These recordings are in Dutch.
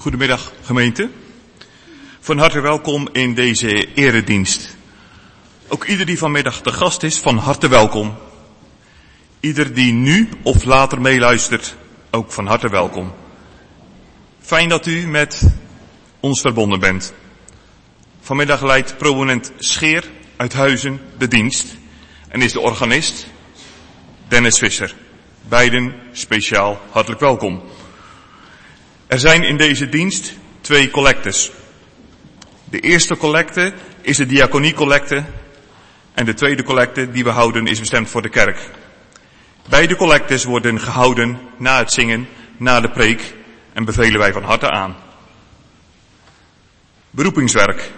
Goedemiddag gemeente. Van harte welkom in deze eredienst. Ook ieder die vanmiddag te gast is, van harte welkom. Ieder die nu of later meeluistert, ook van harte welkom. Fijn dat u met ons verbonden bent. Vanmiddag leidt proponent Scheer uit Huizen de dienst en is de organist Dennis Visser. Beiden speciaal hartelijk welkom. Er zijn in deze dienst 2 collectes. De eerste collecte is de diaconiecollecte en de tweede collecte die we houden is bestemd voor de kerk. Beide collectes worden gehouden na het zingen, na de preek en bevelen wij van harte aan. Beroepingswerk.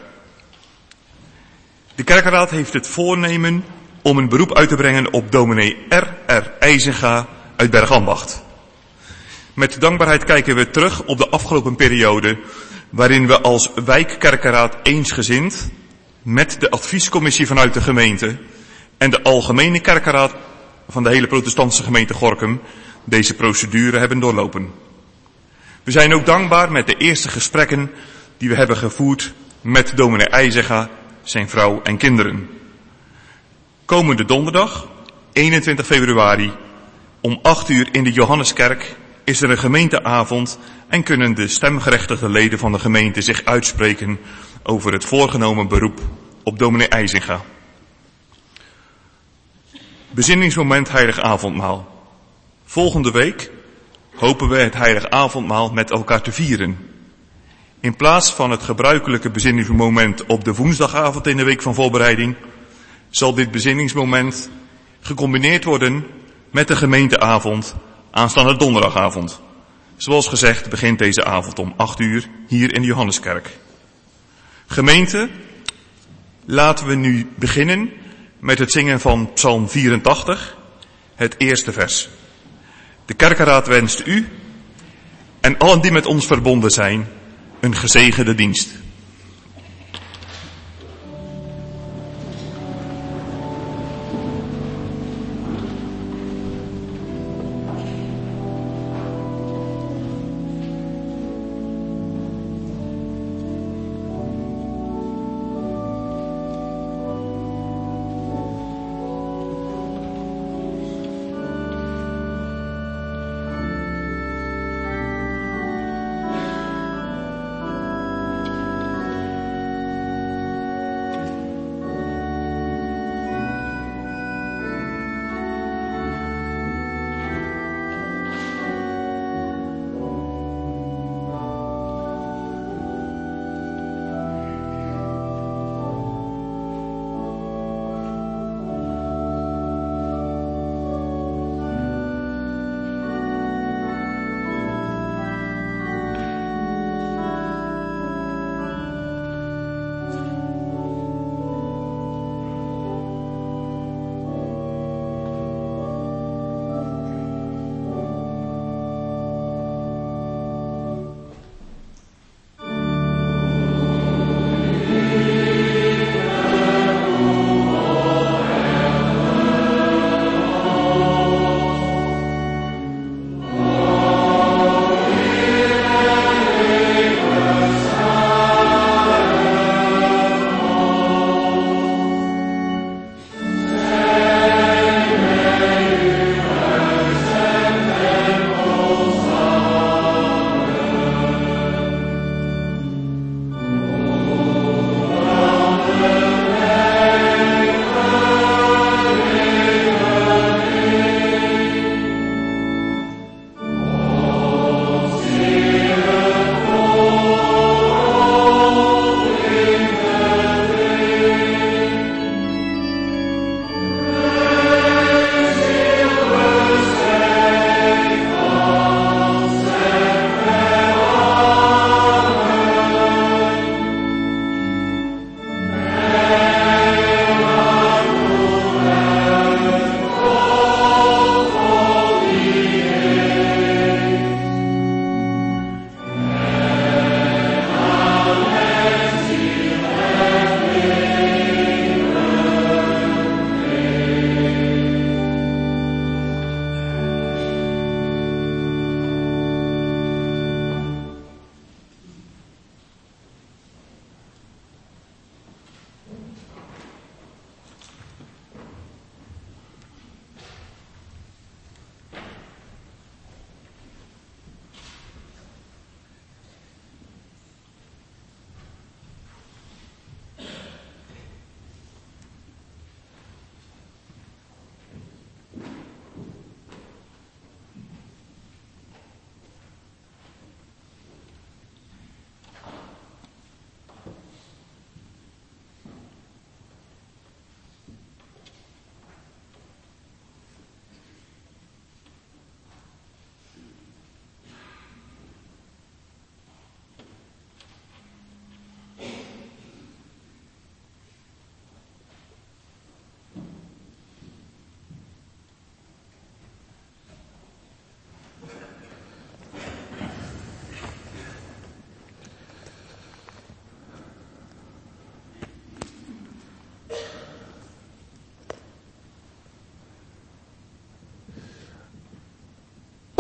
De kerkenraad heeft het voornemen om een beroep uit te brengen op dominee R.R. IJzenga uit Bergambacht. Met dankbaarheid kijken we terug op de afgelopen periode waarin we als wijkkerkenraad eensgezind met de adviescommissie vanuit de gemeente en de algemene kerkenraad van de hele protestantse gemeente Gorinchem deze procedure hebben doorlopen. We zijn ook dankbaar met de eerste gesprekken die we hebben gevoerd met dominee IJzenga, zijn vrouw en kinderen. Komende donderdag, 21 februari, om 8 uur in de Johanneskerk is er een gemeenteavond en kunnen de stemgerechtigde leden van de gemeente zich uitspreken over het voorgenomen beroep op dominee IJzenga. Bezinningsmoment Heilig Avondmaal. Volgende week hopen we het Heilig Avondmaal met elkaar te vieren. In plaats van het gebruikelijke bezinningsmoment op de woensdagavond in de week van voorbereiding, zal dit bezinningsmoment gecombineerd worden met de gemeenteavond aanstaande donderdagavond. Zoals gezegd begint deze avond om 8 uur hier in de Johanneskerk. Gemeente, laten we nu beginnen met het zingen van Psalm 84, het eerste vers. De kerkenraad wenst u en allen die met ons verbonden zijn een gezegende dienst.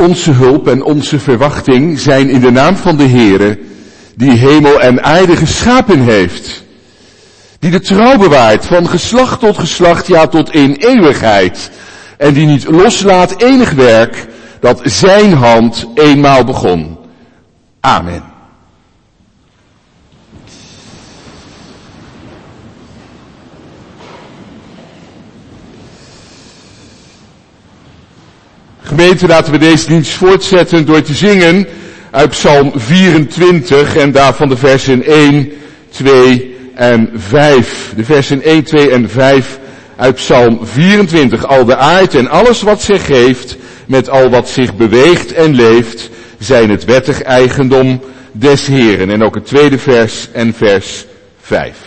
onze hulp en onze verwachting zijn in de naam van de Heere, die hemel en aarde geschapen heeft. Die de trouw bewaart van geslacht tot geslacht, ja tot in eeuwigheid. En die niet loslaat enig werk dat zijn hand eenmaal begon. Amen. Gemeente, laten we deze dienst voortzetten door te zingen uit Psalm 24 en daarvan de versen 1, 2 en 5. De versen 1, 2 en 5 uit Psalm 24. Al de aard en alles wat zich geeft, met al wat zich beweegt en leeft, zijn het wettig eigendom des Heeren. En ook het tweede vers en vers 5.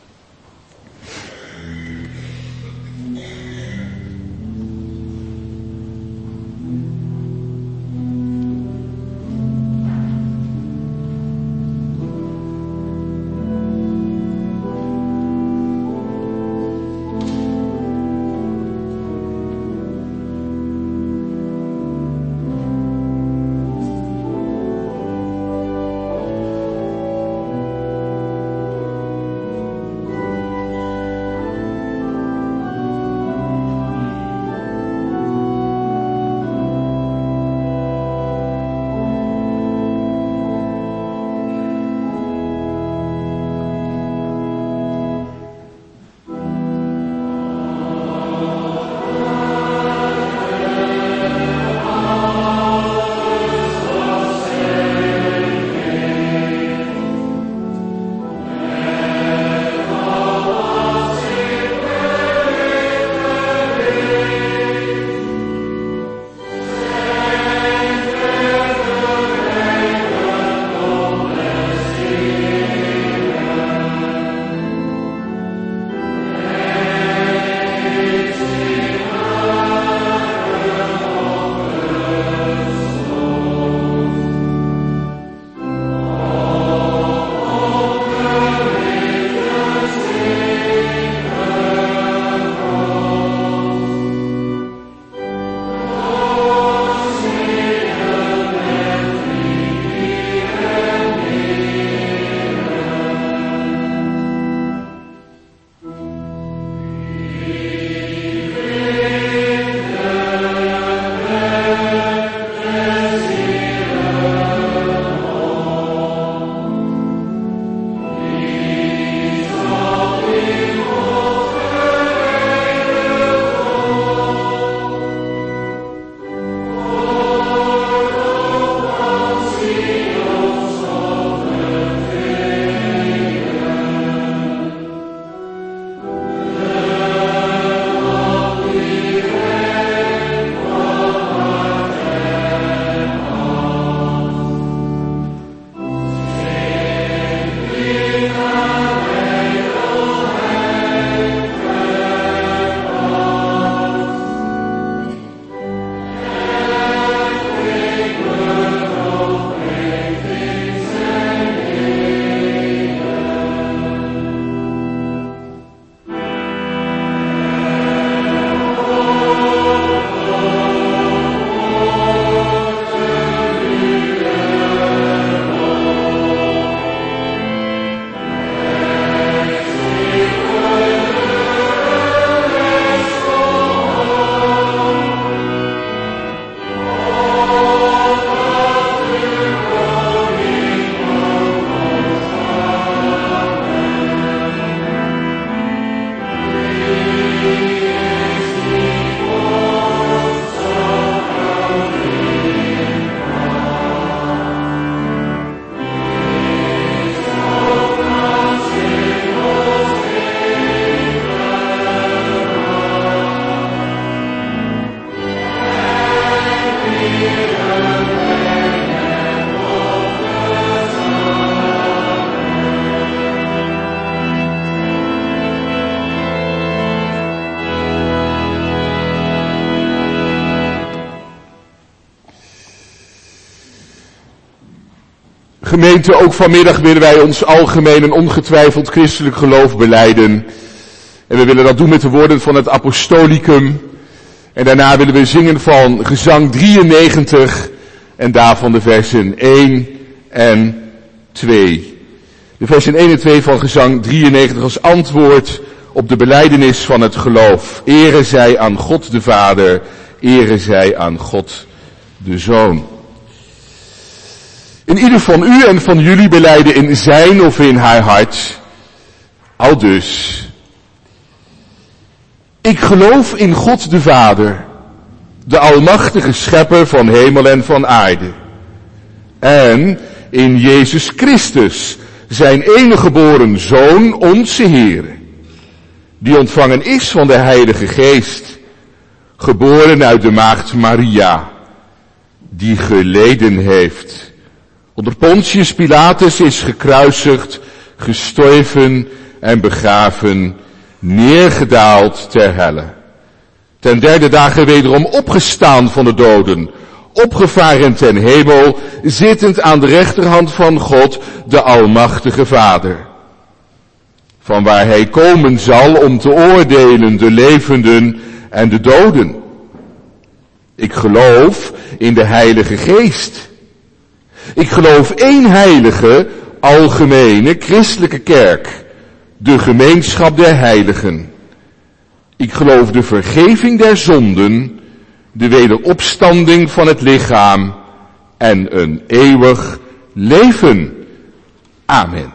Gemeente, ook vanmiddag willen wij ons algemeen en ongetwijfeld christelijk geloof belijden. En we willen dat doen met de woorden van het apostolicum. En daarna willen we zingen van gezang 93 en daarvan de versen 1 en 2. De versen 1 en 2 van gezang 93 als antwoord op de belijdenis van het geloof. Ere zij aan God de Vader, ere zij aan God de Zoon. In ieder van u en van jullie belijden in zijn of in haar hart, aldus. Ik geloof in God de Vader, de almachtige schepper van hemel en van aarde. En in Jezus Christus, zijn enige geboren Zoon, onze Heere, die ontvangen is van de Heilige Geest, geboren uit de maagd Maria, die geleden heeft, onder Pontius Pilatus is gekruisigd, gestorven en begraven, neergedaald ter helle. Ten derde dagen wederom opgestaan van de doden, opgevaren ten hemel, zittend aan de rechterhand van God, de almachtige Vader. Van waar hij komen zal om te oordelen de levenden en de doden. Ik geloof in de Heilige Geest. Ik geloof één heilige, algemene, christelijke kerk, de gemeenschap der heiligen. Ik geloof de vergeving der zonden, de wederopstanding van het lichaam en een eeuwig leven. Amen.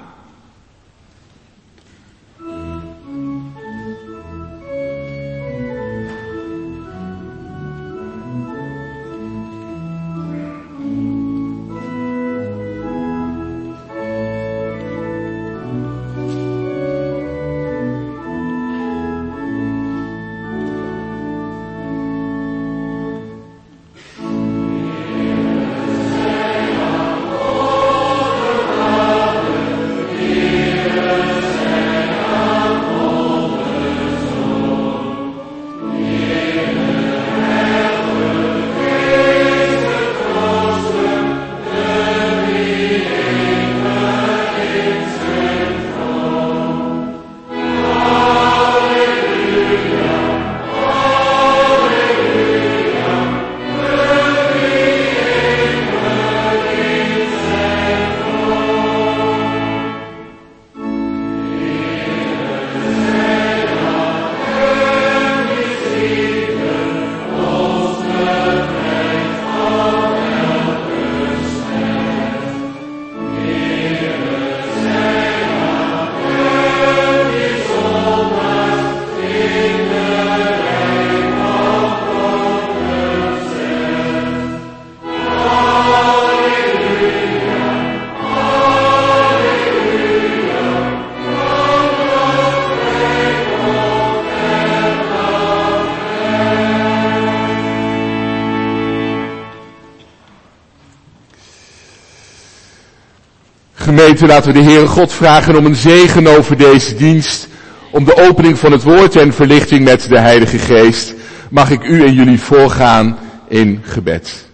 Gemeente, laten we de Heere God vragen om een zegen over deze dienst, om de opening van het woord en verlichting met de Heilige Geest. Mag ik u en jullie voorgaan in gebed.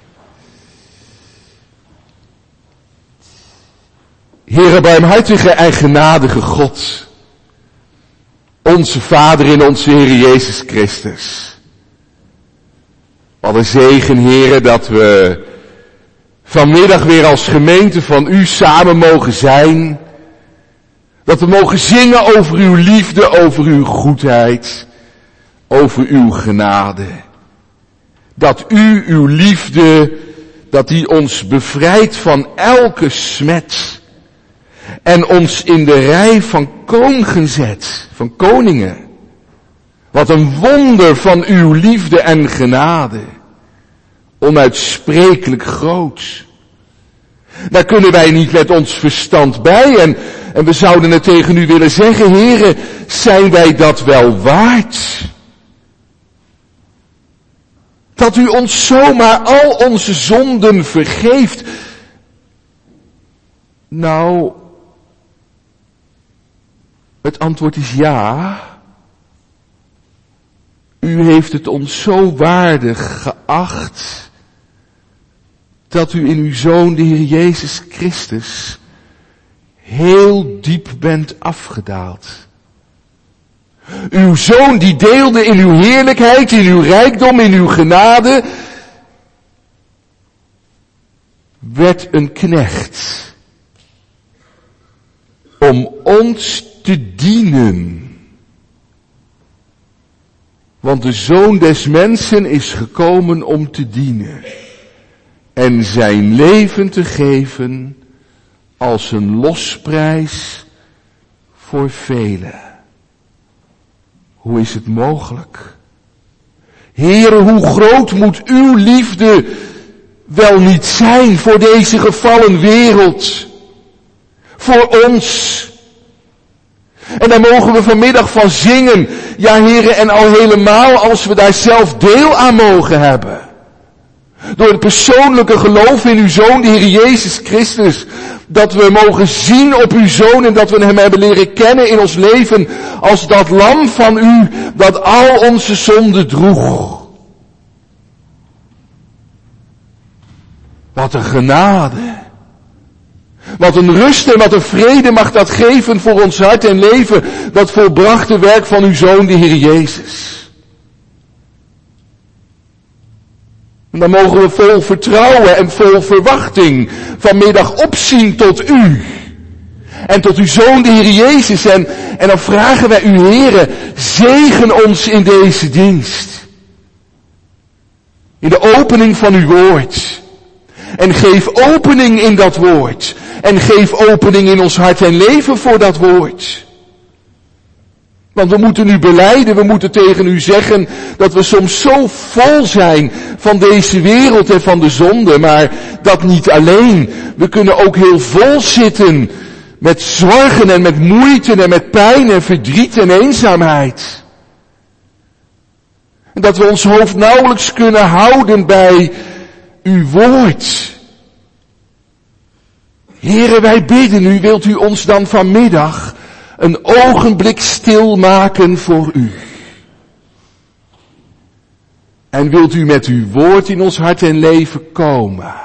Heere, barmhartige en genadige God, onze Vader in onze Heer Jezus Christus. Wat een zegen, Heere, dat we vanmiddag weer als gemeente van u samen mogen zijn. Dat we mogen zingen over uw liefde, over uw goedheid, over uw genade. Dat u, uw liefde, dat die ons bevrijdt van elke smet. En ons in de rij van koningen zet, van koningen. Wat een wonder van uw liefde en genade. Onuitsprekelijk groot. Daar kunnen wij niet met ons verstand bij en we zouden het tegen u willen zeggen, Heere, zijn wij dat wel waard? Dat u ons zomaar al onze zonden vergeeft. Nou, het antwoord is ja. U heeft het ons zo waardig geacht dat u in uw Zoon, de Heer Jezus Christus, heel diep bent afgedaald. Uw Zoon die deelde in uw heerlijkheid, in uw rijkdom, in uw genade, werd een knecht om ons te dienen. Want de Zoon des mensen is gekomen om te dienen en zijn leven te geven als een losprijs voor velen. Hoe is het mogelijk? Heere, hoe groot moet uw liefde wel niet zijn voor deze gevallen wereld, voor ons. En daar mogen we vanmiddag van zingen, ja Heere, en al helemaal als we daar zelf deel aan mogen hebben. Door het persoonlijke geloof in uw Zoon, de Heer Jezus Christus, dat we mogen zien op uw Zoon en dat we hem hebben leren kennen in ons leven als dat lam van u dat al onze zonden droeg. Wat een genade. Wat een rust en wat een vrede mag dat geven voor ons hart en leven, dat volbrachte werk van uw Zoon, de Heer Jezus. En dan mogen we vol vertrouwen en vol verwachting vanmiddag opzien tot u. En tot uw Zoon, de Heer Jezus. En dan vragen wij u, Heere, zegen ons in deze dienst. In de opening van uw woord. En geef opening in dat woord. En geef opening in ons hart en leven voor dat woord. Want we moeten u belijden, we moeten tegen u zeggen dat we soms zo vol zijn van deze wereld en van de zonde. Maar dat niet alleen. We kunnen ook heel vol zitten met zorgen en met moeite en met pijn en verdriet en eenzaamheid. En dat we ons hoofd nauwelijks kunnen houden bij uw woord. Heere, wij bidden u, wilt u ons dan vanmiddag een ogenblik stilmaken voor u. En wilt u met uw woord in ons hart en leven komen.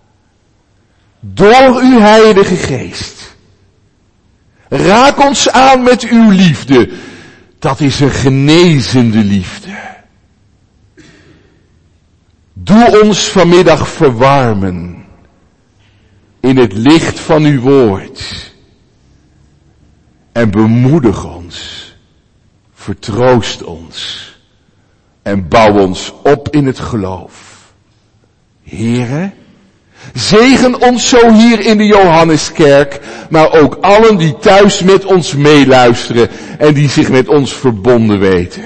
Door uw Heilige Geest. Raak ons aan met uw liefde. Dat is een genezende liefde. Doe ons vanmiddag verwarmen in het licht van uw woord. En bemoedig ons, vertroost ons en bouw ons op in het geloof. Heere, zegen ons zo hier in de Johanneskerk, maar ook allen die thuis met ons meeluisteren en die zich met ons verbonden weten.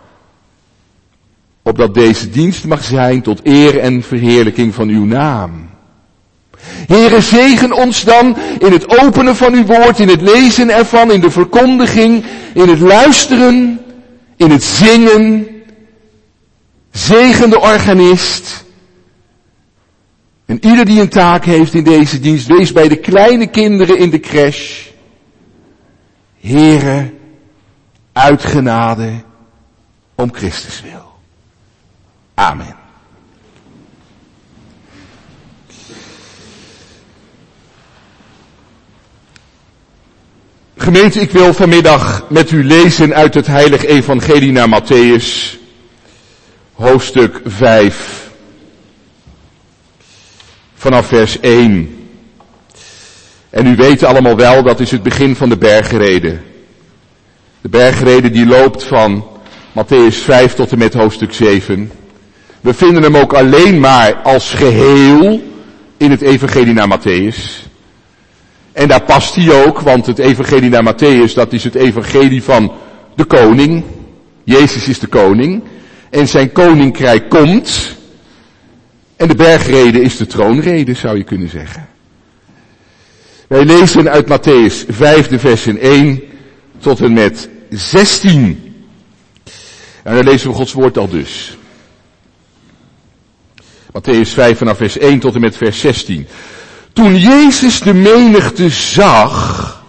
Opdat deze dienst mag zijn tot eer en verheerlijking van uw naam. Heere, zegen ons dan in het openen van uw woord, in het lezen ervan, in de verkondiging, in het luisteren, in het zingen. Zegen de organist. En ieder die een taak heeft in deze dienst, wees bij de kleine kinderen in de crash. Heere, uit genade om Christus wil. Amen. Gemeente, ik wil vanmiddag met u lezen uit het heilige evangelie naar Mattheüs, hoofdstuk 5, vanaf vers 1. En u weet allemaal wel, dat is het begin van de bergrede. De bergrede die loopt van Mattheüs 5 tot en met hoofdstuk 7. We vinden hem ook alleen maar als geheel in het evangelie naar Mattheüs. En daar past hij ook, want het evangelie naar Mattheüs, dat is het evangelie van de koning. Jezus is de koning. En zijn koninkrijk komt. En de bergrede is de troonrede, zou je kunnen zeggen. Wij lezen uit Mattheüs 5 de versen 1 tot en met 16. En dan lezen we Gods woord al dus. Mattheüs 5 vanaf vers 1 tot en met vers 16. Toen Jezus de menigte zag,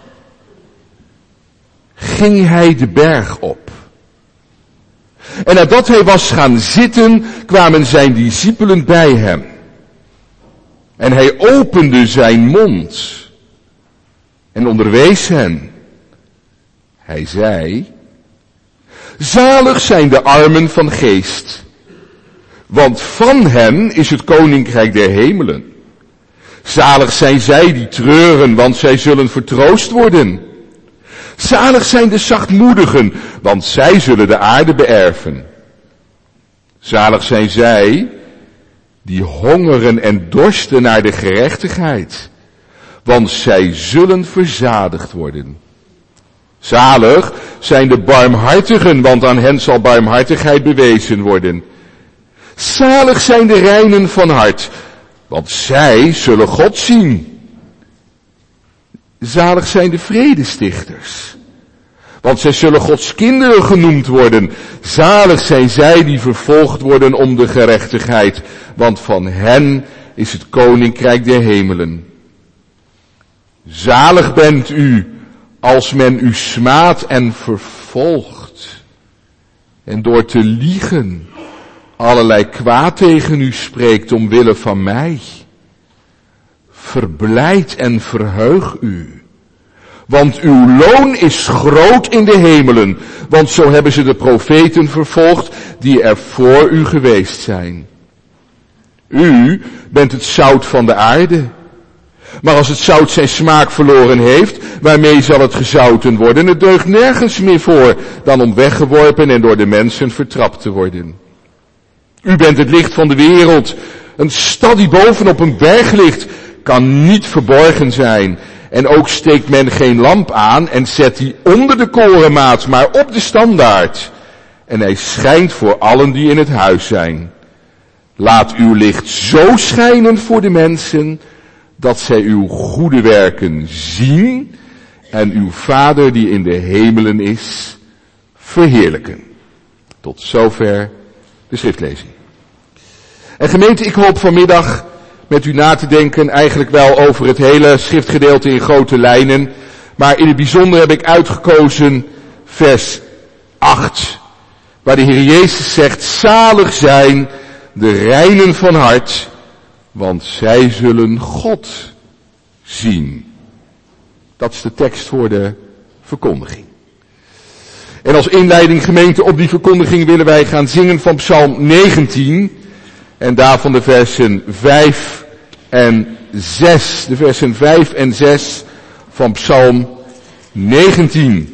ging hij de berg op. En nadat hij was gaan zitten, kwamen zijn discipelen bij hem. En hij opende zijn mond en onderwees hen. Hij zei, Zalig zijn de armen van geest, want van hen is het koninkrijk der hemelen. Zalig zijn zij die treuren, want zij zullen vertroost worden. Zalig zijn de zachtmoedigen, want zij zullen de aarde beërven. Zalig zijn zij die hongeren en dorsten naar de gerechtigheid, want zij zullen verzadigd worden. Zalig zijn de barmhartigen, want aan hen zal barmhartigheid bewezen worden. Zalig zijn de reinen van hart, want zij zullen God zien. Zalig zijn de vredestichters, want zij zullen Gods kinderen genoemd worden. Zalig zijn zij die vervolgd worden om de gerechtigheid, want van hen is het koninkrijk der hemelen. Zalig bent u als men u smaadt en vervolgt en door te liegen allerlei kwaad tegen u spreekt omwille van mij. Verblijd en verheug u, want uw loon is groot in de hemelen, want zo hebben ze de profeten vervolgd die er voor u geweest zijn. U bent het zout van de aarde. Maar als het zout zijn smaak verloren heeft, waarmee zal het gezouten worden? Het deugt nergens meer voor dan om weggeworpen en door de mensen vertrapt te worden. U bent het licht van de wereld. Een stad die bovenop een berg ligt, kan niet verborgen zijn. En ook steekt men geen lamp aan en zet die onder de korenmaat, maar op de standaard. En hij schijnt voor allen die in het huis zijn. Laat uw licht zo schijnen voor de mensen, dat zij uw goede werken zien en uw Vader die in de hemelen is, verheerlijken. Tot zover de schriftlezing. En gemeente, ik hoop vanmiddag met u na te denken eigenlijk wel over het hele schriftgedeelte in grote lijnen, maar in het bijzonder heb ik uitgekozen vers 8, waar de Heer Jezus zegt, zalig zijn de reinen van hart, want zij zullen God zien. Dat is de tekst voor de verkondiging. En als inleiding, gemeente, op die verkondiging willen wij gaan zingen van Psalm 19. En daarvan de versen 5 en 6. De versen 5 en 6 van Psalm 19.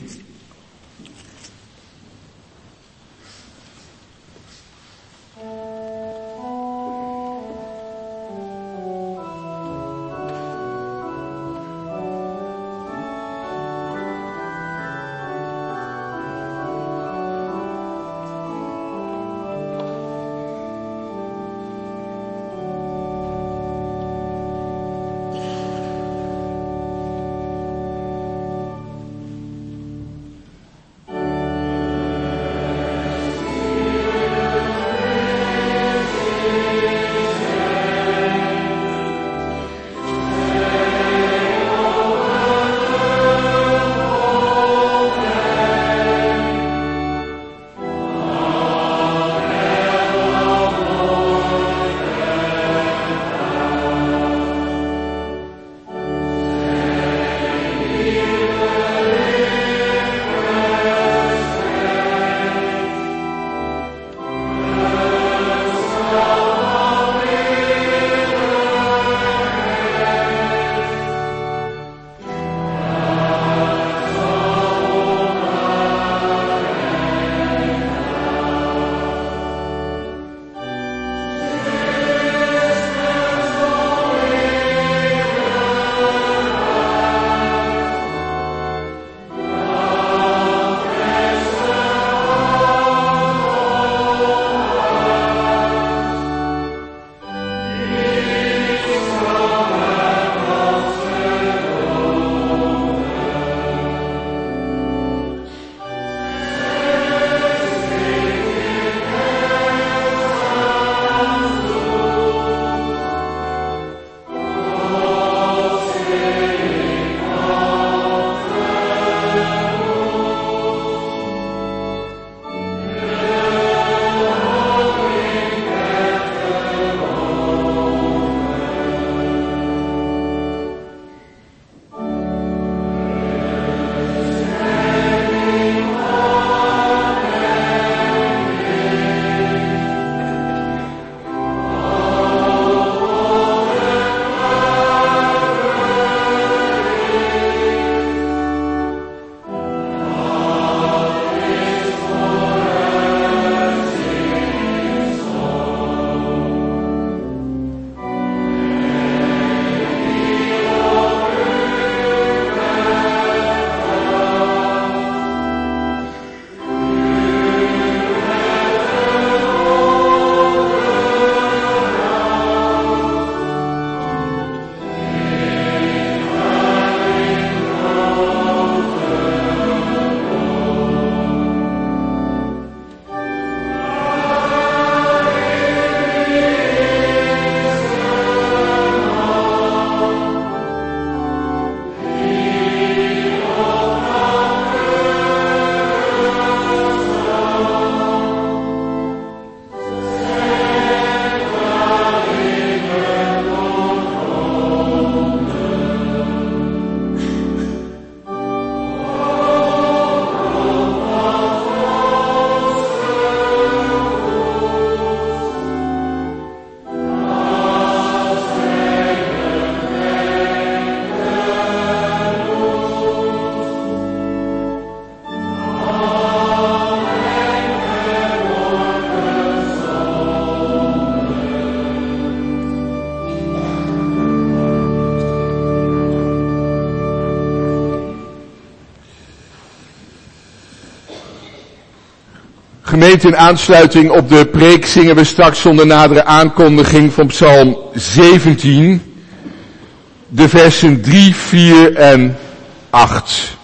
Gemeente, in aansluiting op de preek zingen we straks zonder nadere aankondiging van Psalm 17, de versen 3, 4 en 8.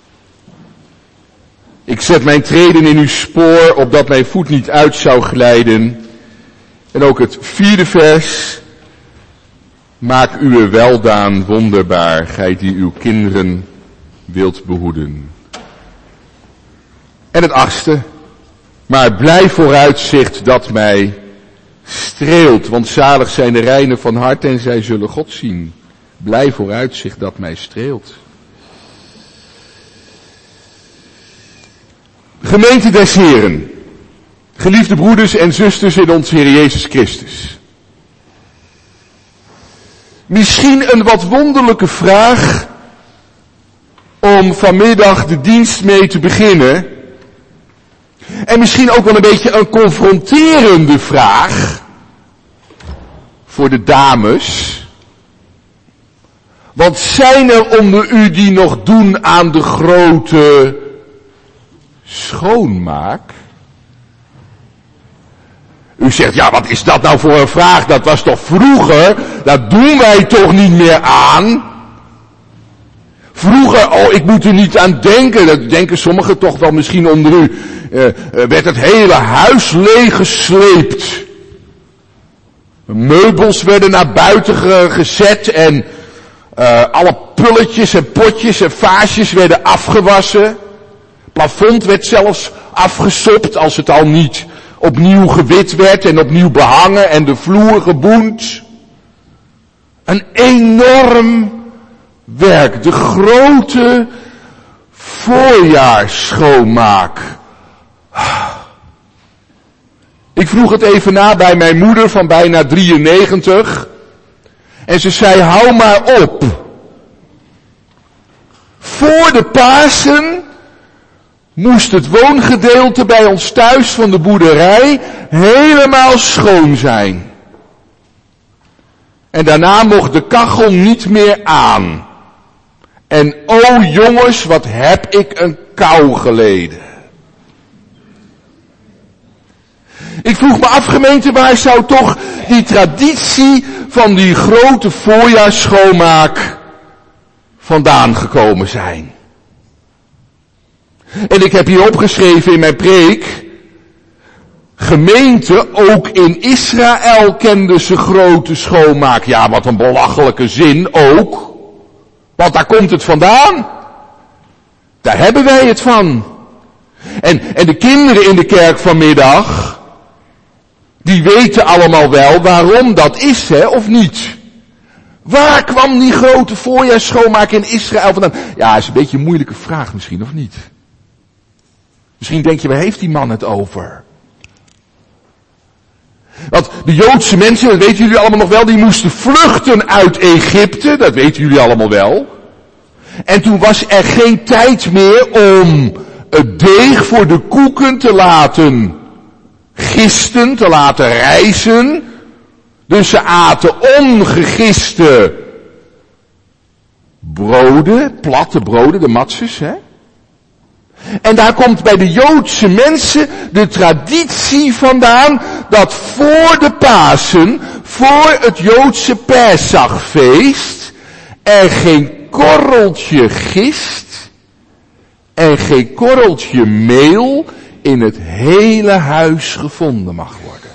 Ik zet mijn treden in uw spoor, opdat mijn voet niet uit zou glijden. En ook het 4e vers. Maak uw weldaan wonderbaar, gij die uw kinderen wilt behoeden. En het 8e. Maar blij vooruitzicht dat mij streelt, want zalig zijn de reinen van hart en zij zullen God zien. Blij vooruitzicht dat mij streelt. Gemeente des Heren, geliefde broeders en zusters in onze Heer Jezus Christus. Misschien een wat wonderlijke vraag om vanmiddag de dienst mee te beginnen. En misschien ook wel een beetje een confronterende vraag voor de dames. Want zijn er onder u die nog doen aan de grote schoonmaak? U zegt, ja, wat is dat nou voor een vraag? Dat was toch vroeger? Dat doen wij toch niet meer aan? Vroeger, oh, ik moet er niet aan denken. Dat denken sommigen toch wel misschien onder u. Werd het hele huis leeggesleept. Meubels werden naar buiten gezet en alle pulletjes en potjes en vaasjes werden afgewassen. Plafond werd zelfs afgesopt als het al niet opnieuw gewit werd en opnieuw behangen en de vloer geboend. Een enorm werk, de grote voorjaarsschoonmaak. Ik vroeg het even na bij mijn moeder van bijna 93 en ze zei, hou maar op. Voor de Pasen moest het woongedeelte bij ons thuis van de boerderij helemaal schoon zijn. En daarna mocht de kachel niet meer aan. En oh jongens, wat heb ik een kou geleden. Ik vroeg me af, gemeente, waar zou toch die traditie van die grote voorjaarsschoonmaak vandaan gekomen zijn? En ik heb hier opgeschreven in mijn preek, gemeente, ook in Israël kenden ze grote schoonmaak. Ja, wat een belachelijke zin ook. Want daar komt het vandaan. Daar hebben wij het van. En de kinderen in de kerk vanmiddag, die weten allemaal wel waarom dat is, hè, of niet? Waar kwam die grote voorjaarsschoonmaak in Israël vandaan? Ja, is een beetje een moeilijke vraag misschien, of niet? Misschien denk je, waar heeft die man het over? Want de Joodse mensen, dat weten jullie allemaal nog wel, die moesten vluchten uit Egypte, dat weten jullie allemaal wel. En toen was er geen tijd meer om het deeg voor de koeken te laten gisten, te laten rijzen. Dus ze aten ongegiste broden, platte broden, de matzes, hè. En daar komt bij de Joodse mensen de traditie vandaan dat voor de Pasen, voor het Joodse Pesachfeest, er geen korreltje gist en geen korreltje meel in het hele huis gevonden mag worden.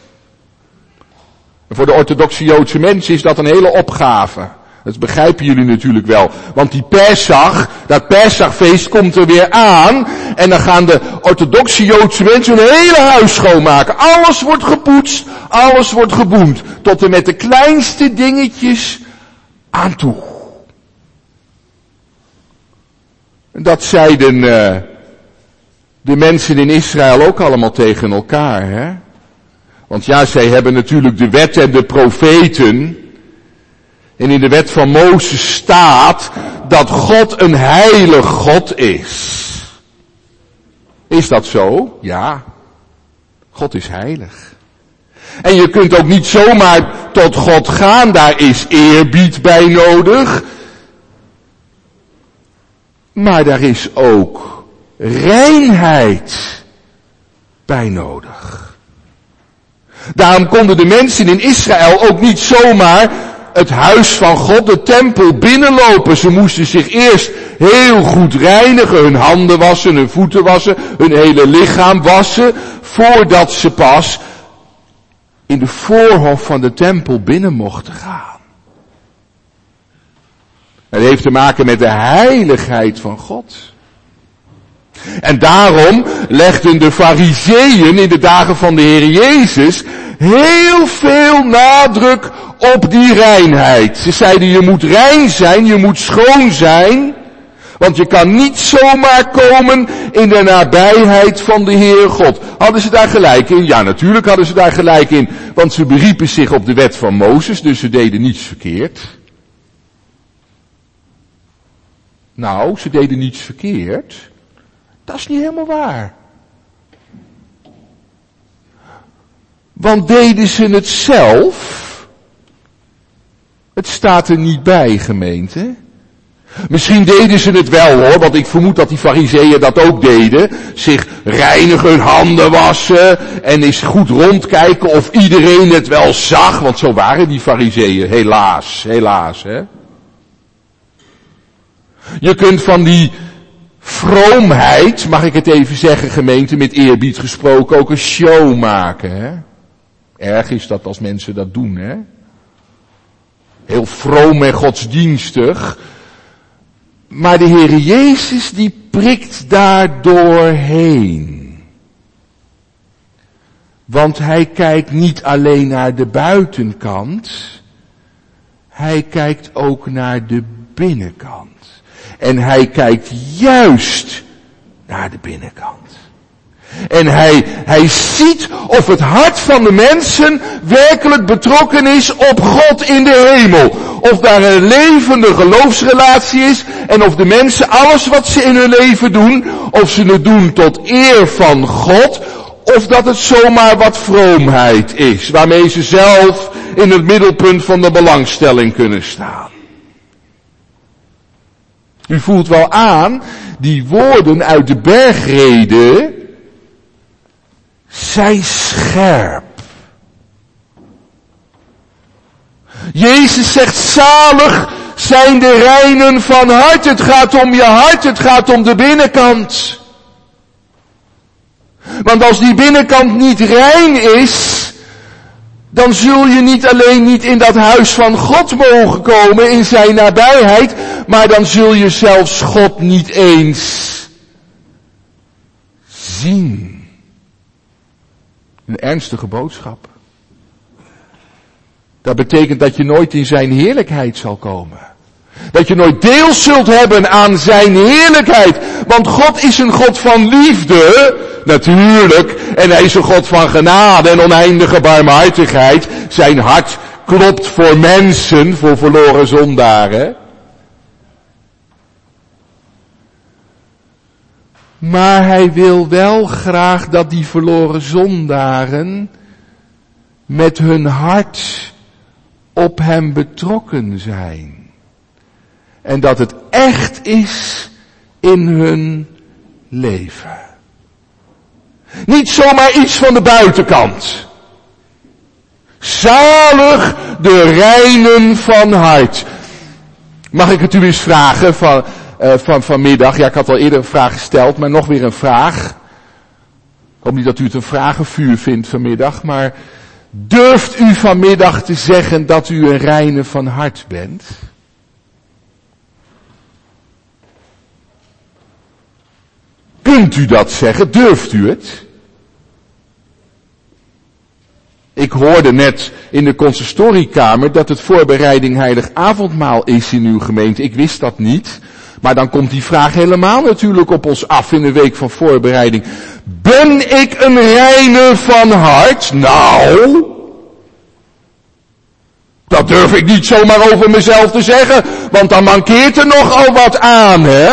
En voor de orthodoxe Joodse mensen is dat een hele opgave. Dat begrijpen jullie natuurlijk wel. Want die Pesach, dat Pesachfeest komt er weer aan. En dan gaan de orthodoxe Joodse mensen hun hele huis schoonmaken. Alles wordt gepoetst, alles wordt geboend. Tot en met de kleinste dingetjes aan toe. Dat zeiden de mensen in Israël ook allemaal tegen elkaar, hè? Want ja, zij hebben natuurlijk de wet en de profeten. En in de wet van Mozes staat dat God een heilig God is. Is dat zo? Ja. God is heilig. En je kunt ook niet zomaar tot God gaan, daar is eerbied bij nodig. Maar daar is ook reinheid bij nodig. Daarom konden de mensen in Israël ook niet zomaar het huis van God, de tempel, binnenlopen. Ze moesten zich eerst heel goed reinigen, hun handen wassen, hun voeten wassen, hun hele lichaam wassen, voordat ze pas in de voorhof van de tempel binnen mochten gaan. Het heeft te maken met de heiligheid van God. En daarom legden de Farizeeën in de dagen van de Heer Jezus heel veel nadruk op die reinheid. Ze zeiden, je moet rein zijn, je moet schoon zijn, want je kan niet zomaar komen in de nabijheid van de Heer God. Hadden ze daar gelijk in? Ja, natuurlijk hadden ze daar gelijk in, want ze beriepen zich op de wet van Mozes, dus ze deden niets verkeerd. Nou, ze deden niets verkeerd. Dat is niet helemaal waar. Want deden ze het zelf? Het staat er niet bij, gemeente. Misschien deden ze het wel hoor, want ik vermoed dat die Farizeeën dat ook deden. Zich reinigen, hun handen wassen en eens goed rondkijken of iedereen het wel zag. Want zo waren die Farizeeën, helaas hè. Je kunt van die vroomheid, mag ik het even zeggen gemeente, met eerbied gesproken, ook een show maken. Hè? Erg is dat als mensen dat doen. Hè? Heel vroom en godsdienstig. Maar de Heer Jezus die prikt daar doorheen. Want hij kijkt niet alleen naar de buitenkant. Hij kijkt ook naar de binnenkant. En hij kijkt juist naar de binnenkant. En hij ziet of het hart van de mensen werkelijk betrokken is op God in de hemel. Of daar een levende geloofsrelatie is en of de mensen alles wat ze in hun leven doen, of ze het doen tot eer van God, of dat het zomaar wat vroomheid is, waarmee ze zelf in het middelpunt van de belangstelling kunnen staan. U voelt wel aan, die woorden uit de bergrede zijn scherp. Jezus zegt, zalig zijn de reinen van hart. Het gaat om je hart, het gaat om de binnenkant. Want als die binnenkant niet rein is, dan zul je niet alleen niet in dat huis van God mogen komen, in zijn nabijheid, maar dan zul je zelfs God niet eens zien. Een ernstige boodschap. Dat betekent dat je nooit in zijn heerlijkheid zal komen. Dat je nooit deel zult hebben aan zijn heerlijkheid. Want God is een God van liefde, natuurlijk. En hij is een God van genade en oneindige barmhartigheid. Zijn hart klopt voor mensen, voor verloren zondaren. Maar hij wil wel graag dat die verloren zondaren met hun hart op hem betrokken zijn. En dat het echt is in hun leven. Niet zomaar iets van de buitenkant. Zalig de reinen van hart. Mag ik het u eens vragen vanmiddag? Ja, ik had al eerder een vraag gesteld, maar nog weer een vraag. Ik hoop niet dat u het een vragenvuur vindt vanmiddag, maar durft u vanmiddag te zeggen dat u een reine van hart bent? Kunt u dat zeggen? Durft u het? Ik hoorde net in de consistoriekamer dat het voorbereiding heilig avondmaal is in uw gemeente. Ik wist dat niet. Maar dan komt die vraag helemaal natuurlijk op ons af in de week van voorbereiding. Ben ik een reine van hart? Nou, dat durf ik niet zomaar over mezelf te zeggen. Want dan mankeert er nogal wat aan, hè?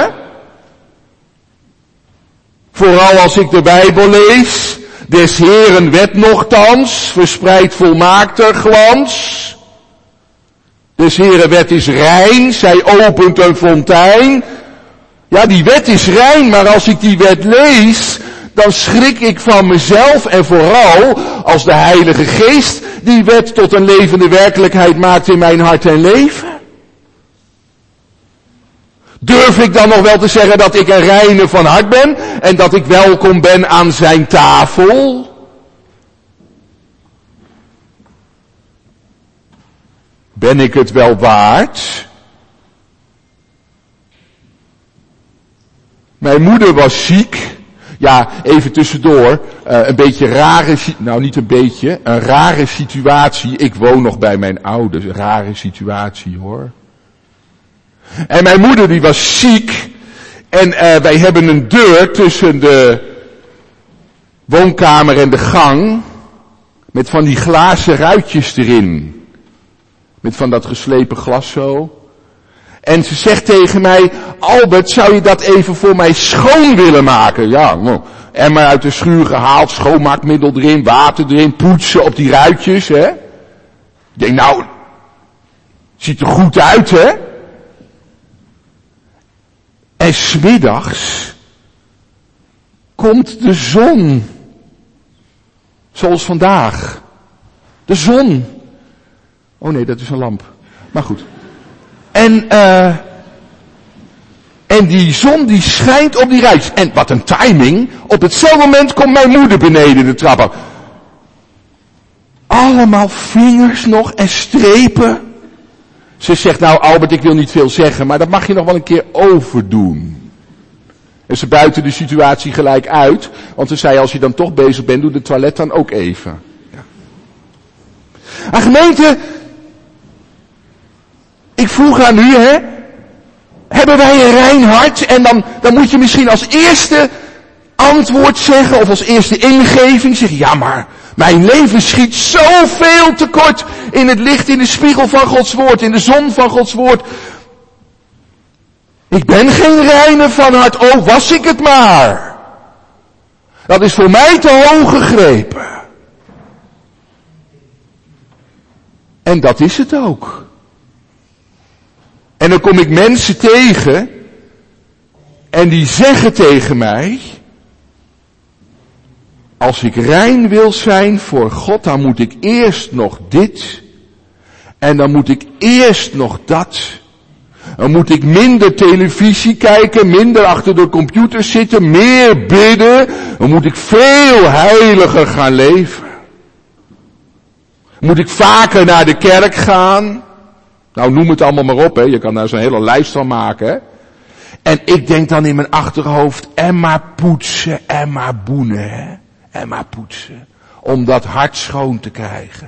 Vooral als ik de Bijbel lees. Des Heeren wet nochtans, verspreidt volmaakter glans. Des Heeren wet is rein, zij opent een fontein. Ja, die wet is rein, maar als ik die wet lees, dan schrik ik van mezelf en vooral als de Heilige Geest die wet tot een levende werkelijkheid maakt in mijn hart en leven. Durf ik dan nog wel te zeggen dat ik een reine van hart ben en dat ik welkom ben aan zijn tafel? Ben ik het wel waard? Mijn moeder was ziek. Ja, even tussendoor. Een beetje rare, nou niet een beetje, een rare situatie. Ik woon nog bij mijn ouders. Een rare situatie hoor. En mijn moeder die was ziek. En wij hebben een deur tussen de woonkamer en de gang. Met van die glazen ruitjes erin. Met van dat geslepen glas zo. En ze zegt tegen mij, Albert, zou je dat even voor mij schoon willen maken? Ja, emmer uit de schuur gehaald, schoonmaakmiddel erin, water erin, poetsen op die ruitjes, hè. Ik denk, nou, ziet er goed uit, hè. En 's middags komt de zon. Zoals vandaag. De zon. Oh nee, dat is een lamp. Maar goed. En die zon die schijnt op die ruitjes. En wat een timing. Op hetzelfde moment komt mijn moeder beneden de trap af. Allemaal vingers nog en strepen. Ze zegt, nou Albert, ik wil niet veel zeggen, maar dat mag je nog wel een keer overdoen. En ze buiten de situatie gelijk uit. Want ze zei, als je dan toch bezig bent, doe de toilet dan ook even. Ja. Maar gemeente, ik vroeg aan u, hè. Hebben wij een rein hart? En dan moet je misschien als eerste antwoord zeggen, of als eerste ingeving zeggen, ja maar, mijn leven schiet zoveel tekort in het licht, in de spiegel van Gods woord, in de zon van Gods woord. Ik ben geen reine van hart, oh was ik het maar. Dat is voor mij te hoog gegrepen. En dat is het ook. En dan kom ik mensen tegen en die zeggen tegen mij, als ik rein wil zijn voor God, dan moet ik eerst nog dit en dan moet ik eerst nog dat. Dan moet ik minder televisie kijken, minder achter de computer zitten, meer bidden. Dan moet ik veel heiliger gaan leven. Moet ik vaker naar de kerk gaan. Nou, noem het allemaal maar op, hè. Je kan daar zo'n hele lijst van maken, hè. En ik denk dan in mijn achterhoofd, en maar poetsen, en maar boenen, hè. En maar poetsen. Om dat hart schoon te krijgen.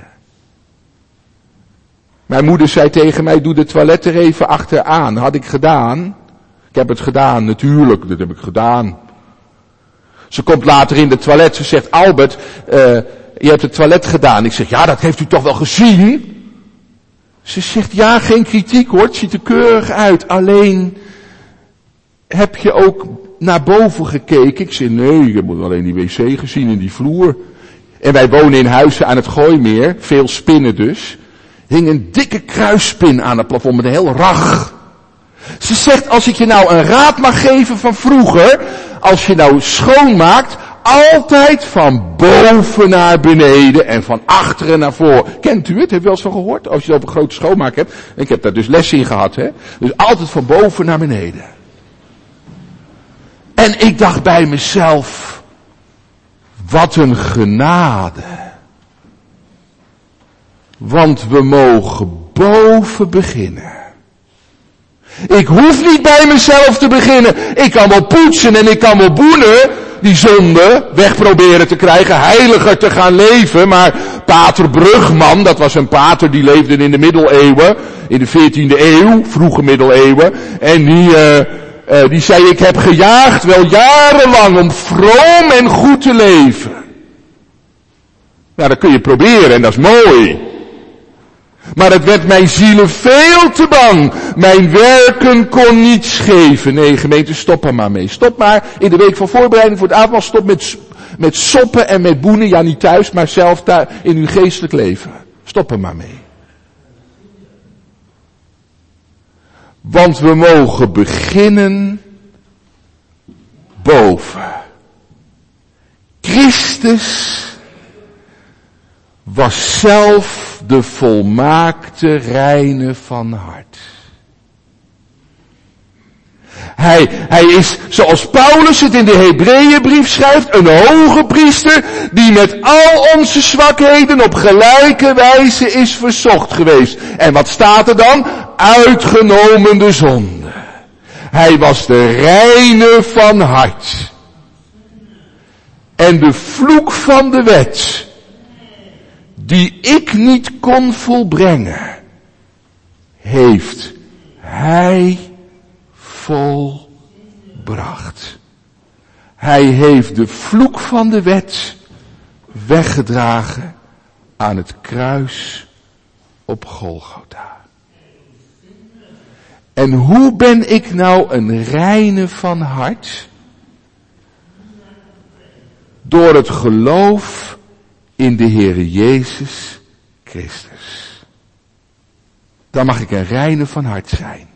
Mijn moeder zei tegen mij, doe de toilet er even achteraan. Had ik gedaan. Ik heb het gedaan, natuurlijk, dat heb ik gedaan. Ze komt later in de toilet, ze zegt, Albert, je hebt het toilet gedaan. Ik zeg, ja, dat heeft u toch wel gezien? Ze zegt, ja, geen kritiek hoor, het ziet er keurig uit. Alleen, heb je ook naar boven gekeken? Ik zeg, nee, ik heb alleen die wc gezien in die vloer. En wij wonen in Huizen aan het Gooimeer, veel spinnen dus. Hing een dikke kruisspin aan het plafond met een heel rag. Ze zegt, als ik je nou een raad mag geven van vroeger, als je nou schoonmaakt, altijd van boven naar beneden en van achteren naar voren. Kent u het? Heb je wel eens van gehoord? Als je het op een grote schoonmaak hebt. Ik heb daar dus les in gehad, hè. Dus altijd van boven naar beneden. En ik dacht bij mezelf, wat een genade. Want we mogen boven beginnen. Ik hoef niet bij mezelf te beginnen. Ik kan wel poetsen en ik kan wel boenen. Die zonde weg proberen te krijgen. Heiliger te gaan leven. Maar pater Brugman, dat was een pater die leefde in de middeleeuwen. In de 14e eeuw, vroege middeleeuwen. En die zei, ik heb gejaagd wel jarenlang om vroom en goed te leven. Nou, dat kun je proberen en dat is mooi. Maar het werd mijn zielen veel te bang. Mijn werken kon niets geven. Nee, gemeente, stop er maar mee. Stop maar in de week van voorbereiding voor het avondmaal. Stop met soppen en met boenen. Ja, niet thuis, maar zelf daar in uw geestelijk leven. Stop er maar mee. Want we mogen beginnen boven. Christus was zelf de volmaakte reine van hart. Hij is, zoals Paulus het in de Hebreeënbrief schrijft, een hoge priester die met al onze zwakheden op gelijke wijze is verzocht geweest. En wat staat er dan? Uitgenomen de zonde. Hij was de reine van hart. En de vloek van de wet, die ik niet kon volbrengen, heeft hij volbracht. Hij heeft de vloek van de wet weggedragen aan het kruis op Golgotha. En hoe ben ik nou een reine van hart? Door het geloof in de Heere Jezus Christus. Dan mag ik een reine van hart zijn.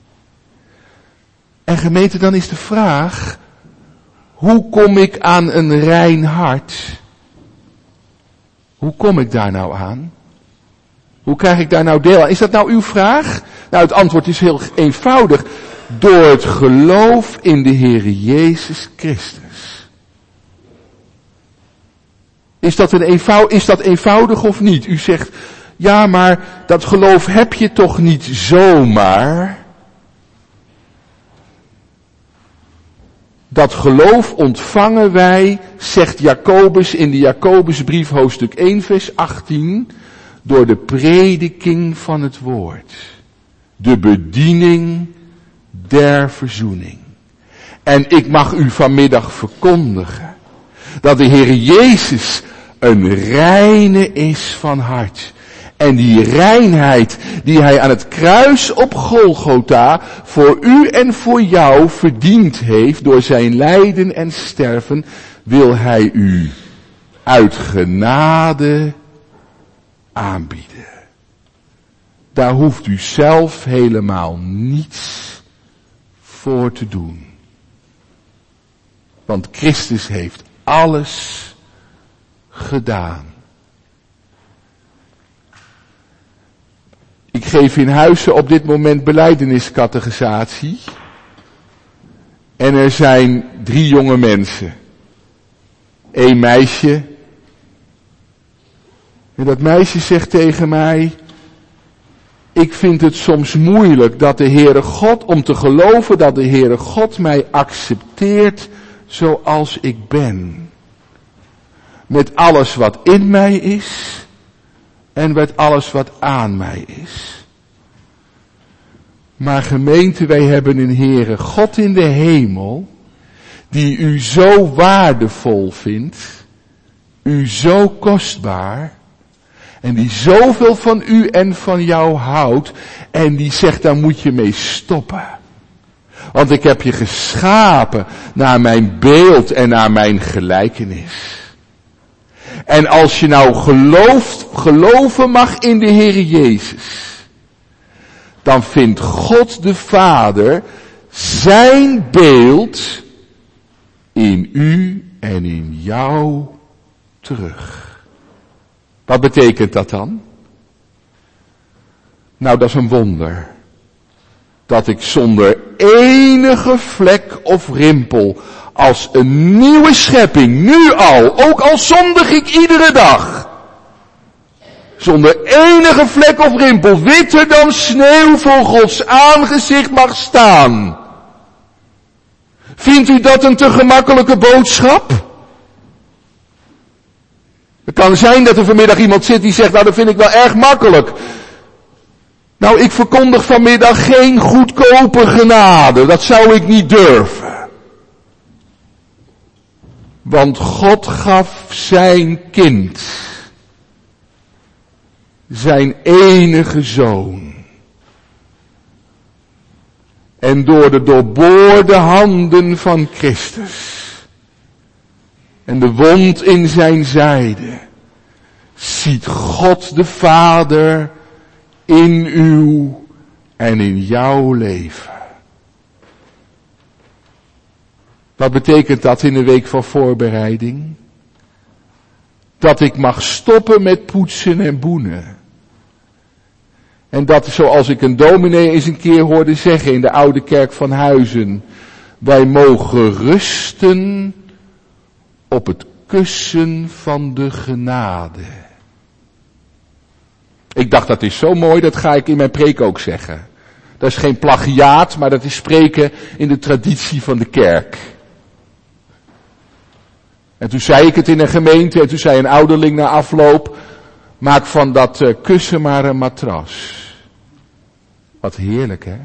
En gemeente, dan is de vraag, hoe kom ik aan een rein hart? Hoe kom ik daar nou aan? Hoe krijg ik daar nou deel aan? Is dat nou uw vraag? Nou, het antwoord is heel eenvoudig. Door het geloof in de Heere Jezus Christus. Is dat eenvoudig of niet? U zegt, ja, maar dat geloof heb je toch niet zomaar? Dat geloof ontvangen wij, zegt Jacobus in de Jacobusbrief hoofdstuk 1 vers 18, door de prediking van het woord. De bediening der verzoening. En ik mag u vanmiddag verkondigen dat de Heer Jezus een reine is van hart. En die reinheid die hij aan het kruis op Golgotha voor u en voor jou verdiend heeft door zijn lijden en sterven, wil hij u uit genade aanbieden. Daar hoeft u zelf helemaal niets voor te doen. Want Christus heeft alles gedaan. Ik geef in Huizen op dit moment belijdeniscatechisatie. En er zijn 3 jonge mensen. 1 meisje. En dat meisje zegt tegen mij, ik vind het soms moeilijk dat de Heere God, om te geloven dat de Heere God mij accepteert zoals ik ben. Met alles wat in mij is en met alles wat aan mij is. Maar gemeente, wij hebben een Heere God in de hemel, die u zo waardevol vindt, u zo kostbaar, en die zoveel van u en van jou houdt, en die zegt, daar moet je mee stoppen. Want ik heb je geschapen naar mijn beeld en naar mijn gelijkenis. En als je nou geloven mag in de Heere Jezus, dan vindt God de Vader zijn beeld in u en in jou terug. Wat betekent dat dan? Nou, dat is een wonder. Dat ik zonder enige vlek of rimpel, als een nieuwe schepping, nu al, ook al zondig ik iedere dag, zonder enige vlek of rimpel, witter dan sneeuw voor Gods aangezicht mag staan. Vindt u dat een te gemakkelijke boodschap? Het kan zijn dat er vanmiddag iemand zit die zegt, nou dat vind ik wel erg makkelijk. Nou, ik verkondig vanmiddag geen goedkope genade. Dat zou ik niet durven. Want God gaf zijn kind, zijn enige zoon. En door de doorboorde handen van Christus en de wond in zijn zijde, ziet God de Vader in uw en in jouw leven. Wat betekent dat in de week van voorbereiding? Dat ik mag stoppen met poetsen en boenen. En dat, zoals ik een dominee eens een keer hoorde zeggen in de oude kerk van Huizen, wij mogen rusten op het kussen van de genade. Ik dacht, dat is zo mooi, dat ga ik in mijn preek ook zeggen. Dat is geen plagiaat, maar dat is spreken in de traditie van de kerk. En toen zei ik het in een gemeente, en toen zei een ouderling na afloop, maak van dat kussen maar een matras. Wat heerlijk, hè?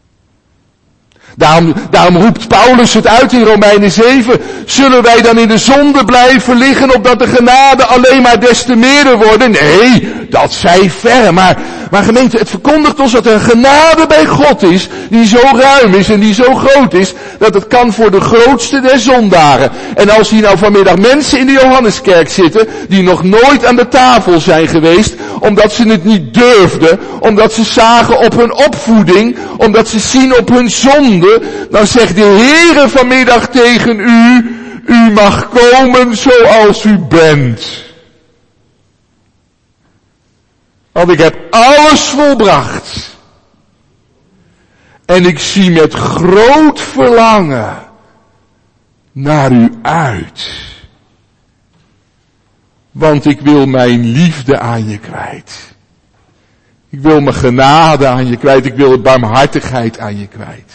Daarom roept Paulus het uit in Romeinen 7. Zullen wij dan in de zonde blijven liggen, opdat de genade alleen maar des te meerder worden? Nee, dat zij verre. Maar gemeente, het verkondigt ons dat er een genade bij God is, die zo ruim is en die zo groot is, dat het kan voor de grootste der zondaren. En als hier nou vanmiddag mensen in de Johanneskerk zitten, die nog nooit aan de tafel zijn geweest, omdat ze het niet durfden, omdat ze zagen op hun opvoeding, omdat ze zien op hun zonde, dan zegt de Heere vanmiddag tegen u, u mag komen zoals u bent. Want ik heb alles volbracht. En ik zie met groot verlangen naar u uit. Want ik wil mijn liefde aan je kwijt. Ik wil mijn genade aan je kwijt. Ik wil de barmhartigheid aan je kwijt.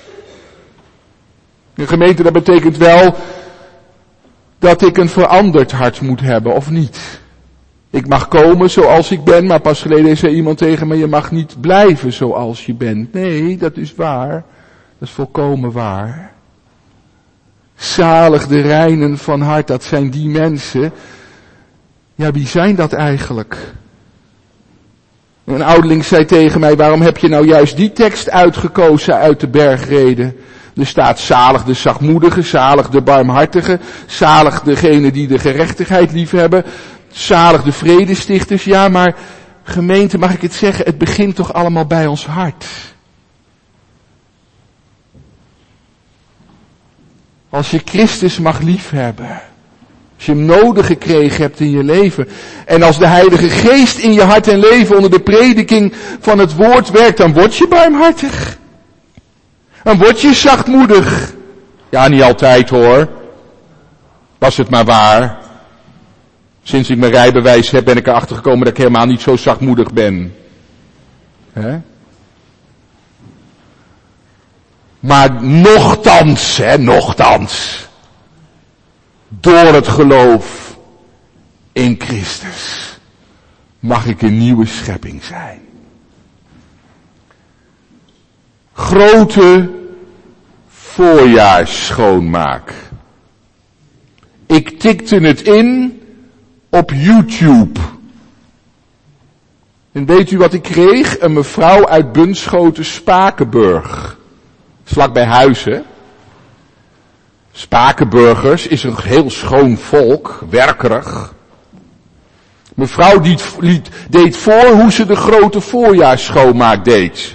De gemeente, dat betekent wel dat ik een veranderd hart moet hebben, of niet? Ik mag komen zoals ik ben, maar pas geleden zei iemand tegen me, je mag niet blijven zoals je bent. Nee, dat is waar. Dat is volkomen waar. Zalig de reinen van hart, dat zijn die mensen. Ja, wie zijn dat eigenlijk? Een ouderling zei tegen mij, waarom heb je nou juist die tekst uitgekozen uit de bergreden? Er staat zalig de zachtmoedigen, zalig de barmhartigen, zalig degenen die de gerechtigheid liefhebben, zalig de vredestichters. Ja, maar gemeente, mag ik het zeggen, het begint toch allemaal bij ons hart. Als je Christus mag liefhebben, als je hem nodig gekregen hebt in je leven, en als de Heilige Geest in je hart en leven onder de prediking van het woord werkt, dan word je barmhartig. Dan word je zachtmoedig. Ja, niet altijd hoor. Was het maar waar. Sinds ik mijn rijbewijs heb, ben ik erachter gekomen dat ik helemaal niet zo zachtmoedig ben. Hè? Maar nochtans, door het geloof in Christus, mag ik een nieuwe schepping zijn. Grote voorjaarsschoonmaak. Ik tikte het in op YouTube. En weet u wat ik kreeg? Een mevrouw uit Bunschoten, Spakenburg. Vlakbij Huizen. Spakenburgers is een heel schoon volk, werkerig. Mevrouw deed voor hoe ze de grote voorjaarsschoonmaak deed.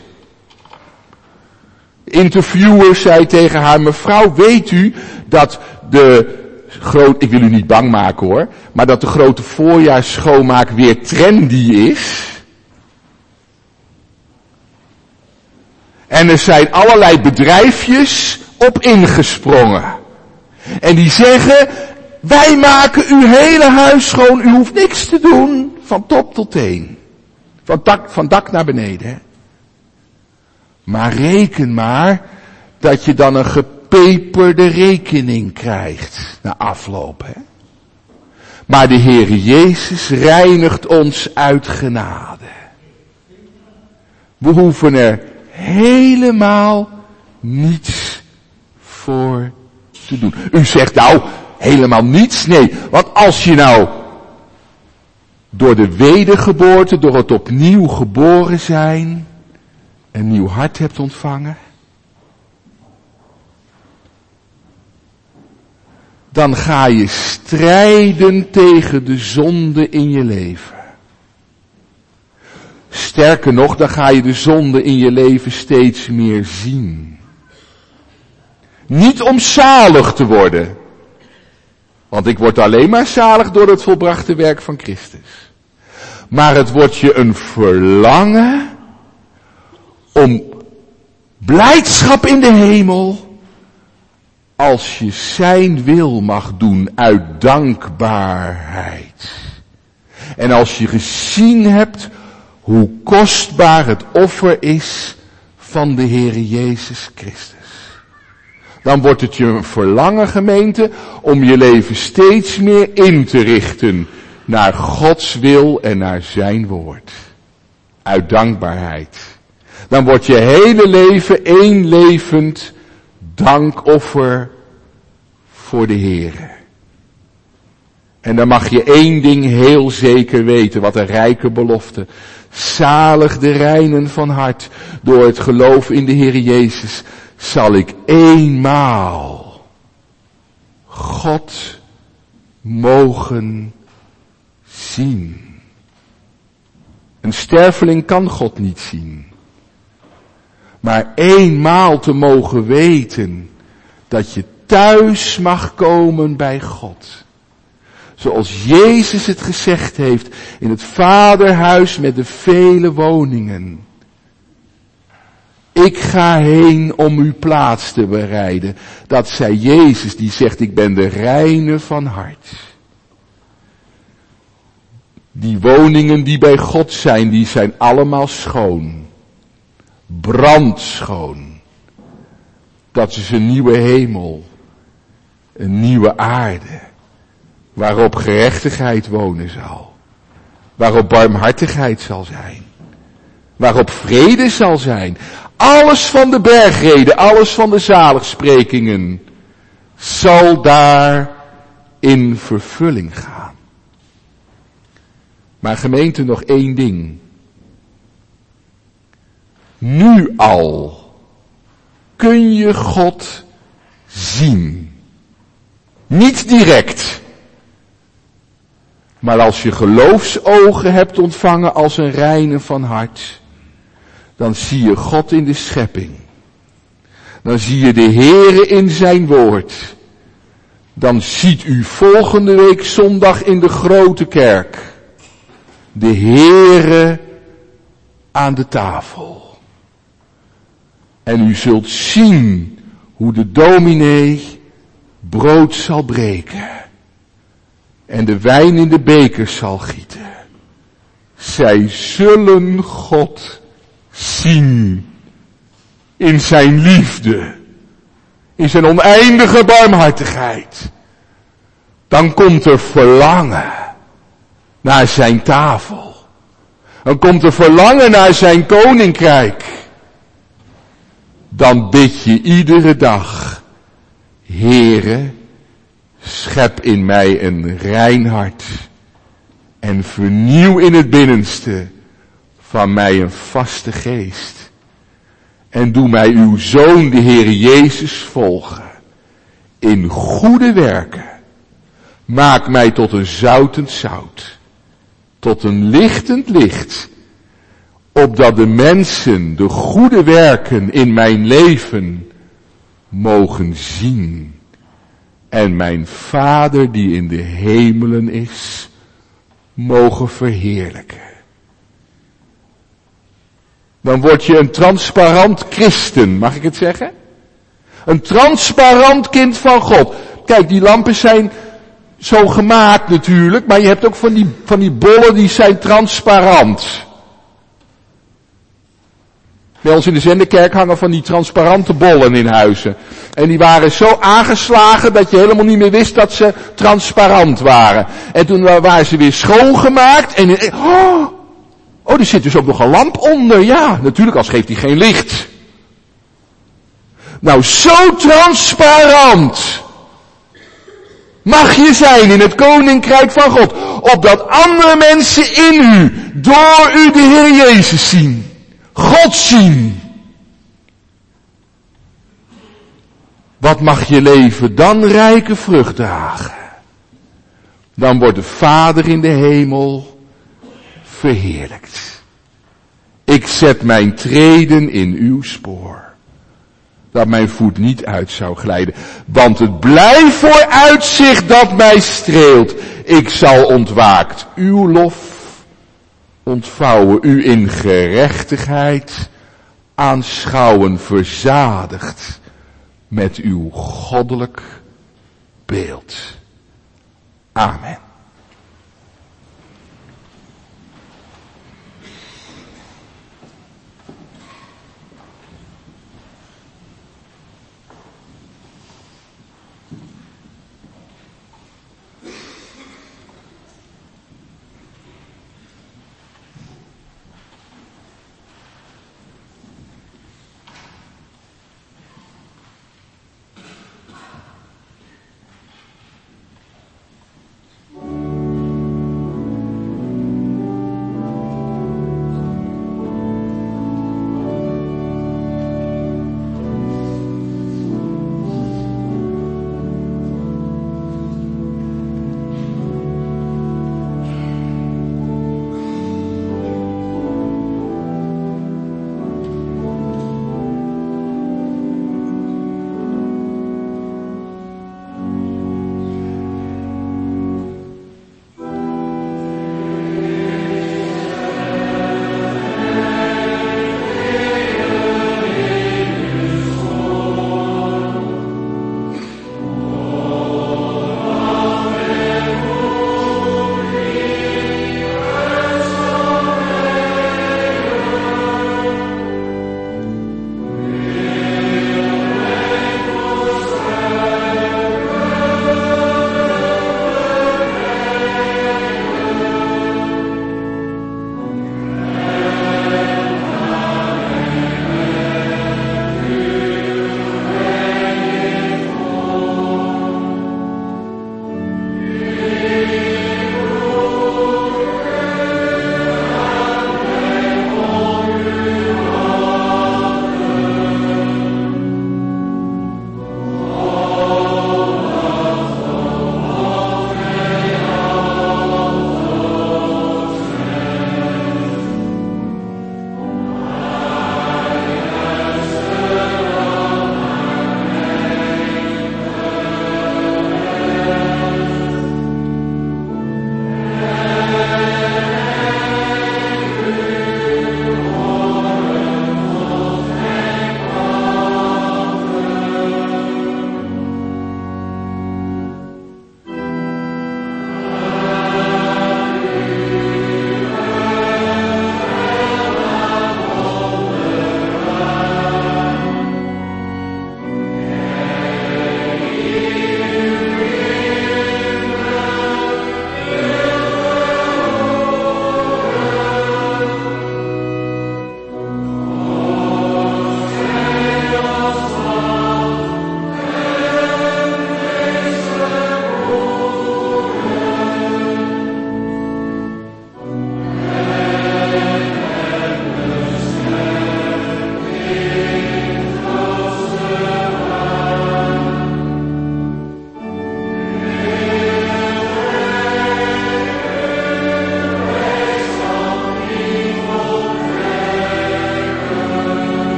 De interviewer zei tegen haar, mevrouw, weet u dat ik wil u niet bang maken hoor, maar dat de grote voorjaarsschoonmaak weer trendy is? En er zijn allerlei bedrijfjes op ingesprongen. En die zeggen, wij maken uw hele huis schoon, u hoeft niks te doen, van top tot teen. Van dak naar beneden. Hè? Maar reken maar dat je dan een gepeperde rekening krijgt na afloop. Hè? Maar de Heere Jezus reinigt ons uit genade. We hoeven er helemaal niets voor te doen. U zegt nou, helemaal niets? Nee, want als je nou door de wedergeboorte, door het opnieuw geboren zijn, een nieuw hart hebt ontvangen, dan ga je strijden tegen de zonde in je leven. Sterker nog, dan ga je de zonde in je leven steeds meer zien. Niet om zalig te worden, Want ik word alleen maar zalig door het volbrachte werk van Christus. Maar het wordt je een verlangen om blijdschap in de hemel, als je zijn wil mag doen uit dankbaarheid. En als je gezien hebt hoe kostbaar het offer is van de Heere Jezus Christus. Dan wordt het je een verlangen, gemeente, om je leven steeds meer in te richten naar Gods wil en naar zijn woord. Uit dankbaarheid. Dan wordt je hele leven één levend dankoffer voor de Heere. En dan mag je één ding heel zeker weten, wat een rijke belofte. Zalig de reinen van hart, door het geloof in de Heere Jezus, zal ik eenmaal God mogen zien. Een sterveling kan God niet zien. Maar eenmaal te mogen weten dat je thuis mag komen bij God. Zoals Jezus het gezegd heeft in het Vaderhuis met de vele woningen. Ik ga heen om uw plaats te bereiden. Dat zei Jezus die zegt, ik ben de reine van hart. Die woningen die bij God zijn, die zijn allemaal schoon. Brandschoon. Dat is een nieuwe hemel. Een nieuwe aarde. Waarop gerechtigheid wonen zal. Waarop barmhartigheid zal zijn. Waarop vrede zal zijn. Alles van de bergreden, alles van de zaligsprekingen zal daar in vervulling gaan. Maar gemeente, nog één ding. Nu al kun je God zien. Niet direct. Maar als je geloofsogen hebt ontvangen als een reine van hart, dan zie je God in de schepping. Dan zie je de Heere in zijn woord. Dan ziet u volgende week zondag in de grote kerk de Heere aan de tafel. En u zult zien hoe de dominee brood zal breken en de wijn in de bekers zal gieten. Zij zullen God zien in zijn liefde, in zijn oneindige barmhartigheid. Dan komt er verlangen naar zijn tafel. Dan komt er verlangen naar zijn koninkrijk. Dan bid je iedere dag, Heere, schep in mij een rein hart en vernieuw in het binnenste van mij een vaste geest. En doe mij uw Zoon, de Heere Jezus, volgen in goede werken. Maak mij tot een zoutend zout, tot een lichtend licht, opdat de mensen de goede werken in mijn leven mogen zien en mijn Vader die in de hemelen is, mogen verheerlijken. Dan word je een transparant christen, mag ik het zeggen? Een transparant kind van God. Kijk, die lampen zijn zo gemaakt natuurlijk, maar je hebt ook van die bollen die zijn transparant. Bij ons in de Zenderkerk hangen van die transparante bollen in huizen. En die waren zo aangeslagen dat je helemaal niet meer wist dat ze transparant waren. En toen waren ze weer schoongemaakt en er zit dus ook nog een lamp onder. Ja, natuurlijk, als geeft hij geen licht. Nou, zo transparant mag je zijn in het koninkrijk van God, opdat andere mensen in u, door u de Heer Jezus zien. God zien. Wat mag je leven dan rijke vrucht dragen? Dan wordt de Vader in de hemel verheerlijkt. Ik zet mijn treden in uw spoor. dat mijn voet niet uit zou glijden. Want het blij vooruitzicht dat mij streelt. Ik zal ontwaakt uw lof ontvouwen, u in gerechtigheid aanschouwen, verzadigd met uw goddelijk beeld. Amen.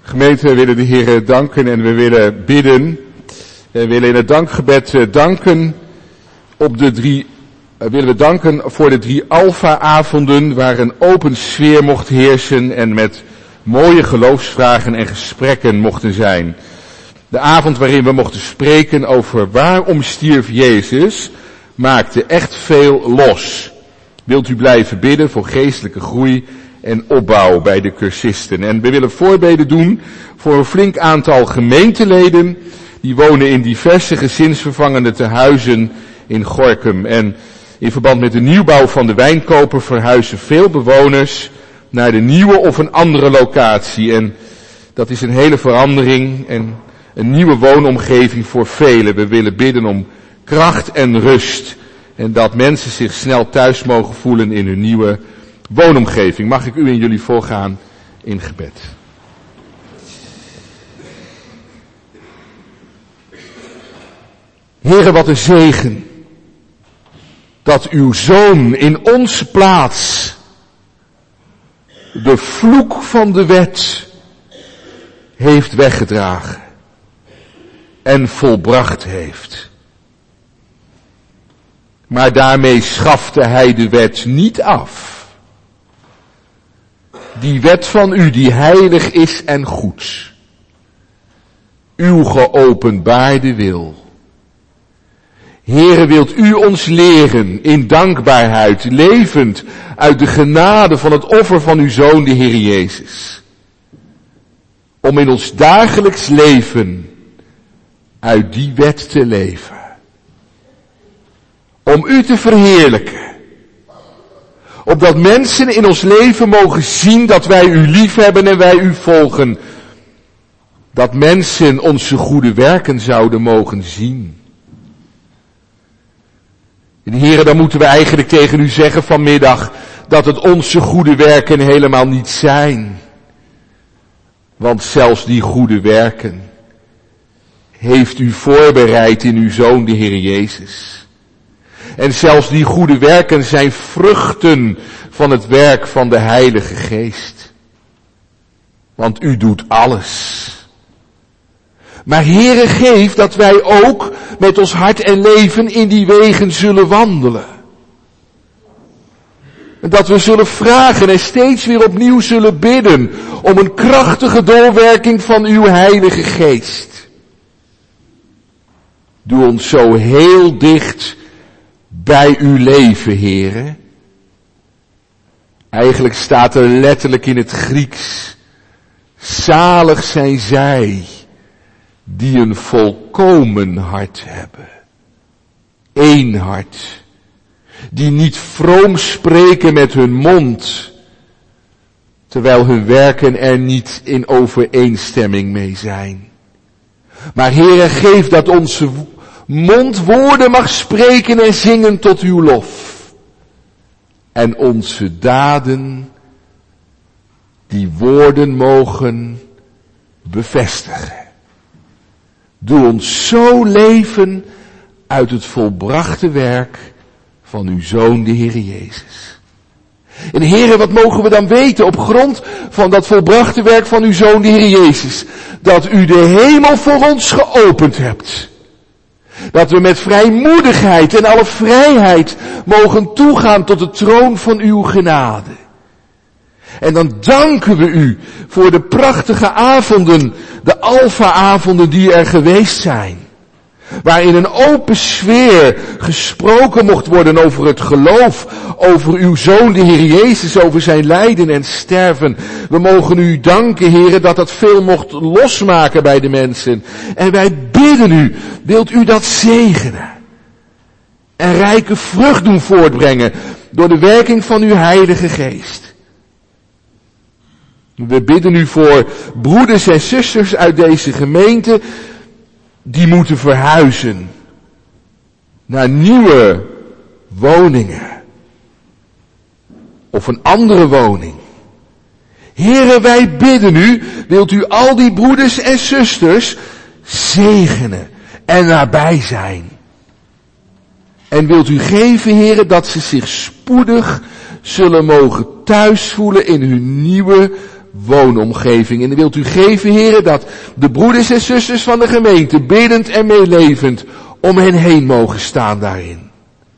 Gemeente, we willen de Heer danken en we willen bidden. We willen in het dankgebed danken willen we danken voor de 3 Alpha-avonden waar een open sfeer mocht heersen en met mooie geloofsvragen en gesprekken mochten zijn. De avond waarin we mochten spreken over waarom stierf Jezus, maakte echt veel los. Wilt u blijven bidden voor geestelijke groei en opbouw bij de cursisten. En we willen voorbeden doen voor een flink aantal gemeenteleden die wonen in diverse gezinsvervangende tehuizen in Gorinchem. En in verband met de nieuwbouw van de Wijnkoper verhuizen veel bewoners naar de nieuwe of een andere locatie. En dat is een hele verandering en een nieuwe woonomgeving voor velen. We willen bidden om kracht en rust en dat mensen zich snel thuis mogen voelen in hun nieuwe woonomgeving. Mag ik u en jullie voorgaan in gebed. Heere, wat een zegen dat uw Zoon in onze plaats de vloek van de wet heeft weggedragen en volbracht heeft. Maar daarmee schafte hij de wet niet af. Die wet van u die heilig is en goed. Uw geopenbaarde wil. Heere, wilt u ons leren in dankbaarheid, levend uit de genade van het offer van uw Zoon, de Heer Jezus. Om in ons dagelijks leven uit die wet te leven. Om u te verheerlijken. Opdat mensen in ons leven mogen zien dat wij u lief hebben en wij u volgen. Dat mensen onze goede werken zouden mogen zien. En Heere, dan moeten we eigenlijk tegen u zeggen vanmiddag dat het onze goede werken helemaal niet zijn. Want zelfs die goede werken heeft u voorbereid in uw Zoon, de Heer Jezus. En zelfs die goede werken zijn vruchten van het werk van de Heilige Geest. Want u doet alles. Maar Heere, geef dat wij ook met ons hart en leven in die wegen zullen wandelen. En dat we zullen vragen en steeds weer opnieuw zullen bidden om een krachtige doorwerking van uw Heilige Geest. Doe ons zo heel dicht bij uw leven, Heere. Eigenlijk staat er letterlijk in het Grieks: zalig zijn zij die een volkomen hart hebben. Eén hart. Die niet vroom spreken met hun mond, terwijl hun werken er niet in overeenstemming mee zijn. Maar Heere, geef dat onze mond woorden mag spreken en zingen tot uw lof. En onze daden die woorden mogen bevestigen. Doe ons zo leven uit het volbrachte werk van uw Zoon, de Heer Jezus. En Heere, wat mogen we dan weten op grond van dat volbrachte werk van uw Zoon, de Heer Jezus? Dat u de hemel voor ons geopend hebt. Dat we met vrijmoedigheid en alle vrijheid mogen toegaan tot de troon van uw genade. En dan danken we u voor de prachtige avonden, de Alpha-avonden die er geweest zijn. Waar in een open sfeer gesproken mocht worden over het geloof, over uw Zoon, de Heer Jezus, over zijn lijden en sterven. We mogen u danken, Heere, dat dat veel mocht losmaken bij de mensen. En wij bidden u, wilt u dat zegenen? En rijke vrucht doen voortbrengen door de werking van uw Heilige Geest. We bidden u voor broeders en zusters uit deze gemeente die moeten verhuizen naar nieuwe woningen of een andere woning. Heere, wij bidden u, wilt u al die broeders en zusters zegenen en nabij zijn. En wilt u geven, Heere, dat ze zich spoedig zullen mogen thuis voelen in hun nieuwe woonomgeving. En dan wilt u geven, heren, dat de broeders en zusters van de gemeente, biddend en meelevend, om hen heen mogen staan daarin.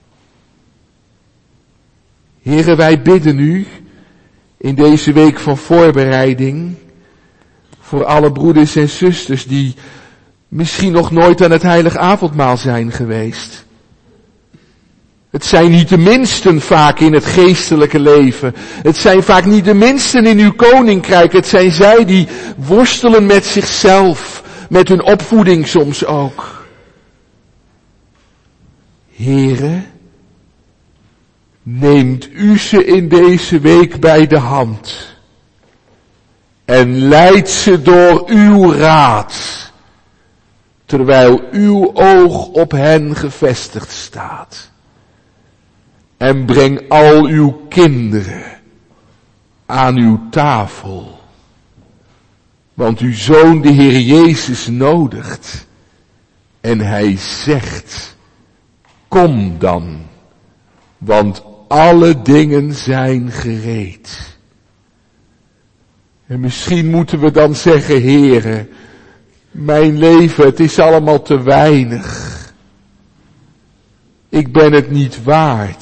Heren, wij bidden u in deze week van voorbereiding voor alle broeders en zusters die misschien nog nooit aan het heilig avondmaal zijn geweest. Het zijn niet de minsten vaak in het geestelijke leven. Het zijn vaak niet de minsten in uw koninkrijk. Het zijn zij die worstelen met zichzelf, met hun opvoeding soms ook. Here, neemt u ze in deze week bij de hand en leidt ze door uw raad, terwijl uw oog op hen gevestigd staat. En breng al uw kinderen aan uw tafel. Want uw Zoon, de Heer Jezus, nodigt. En hij zegt, kom dan, want alle dingen zijn gereed. En misschien moeten we dan zeggen, Heere, mijn leven, het is allemaal te weinig. Ik ben het niet waard.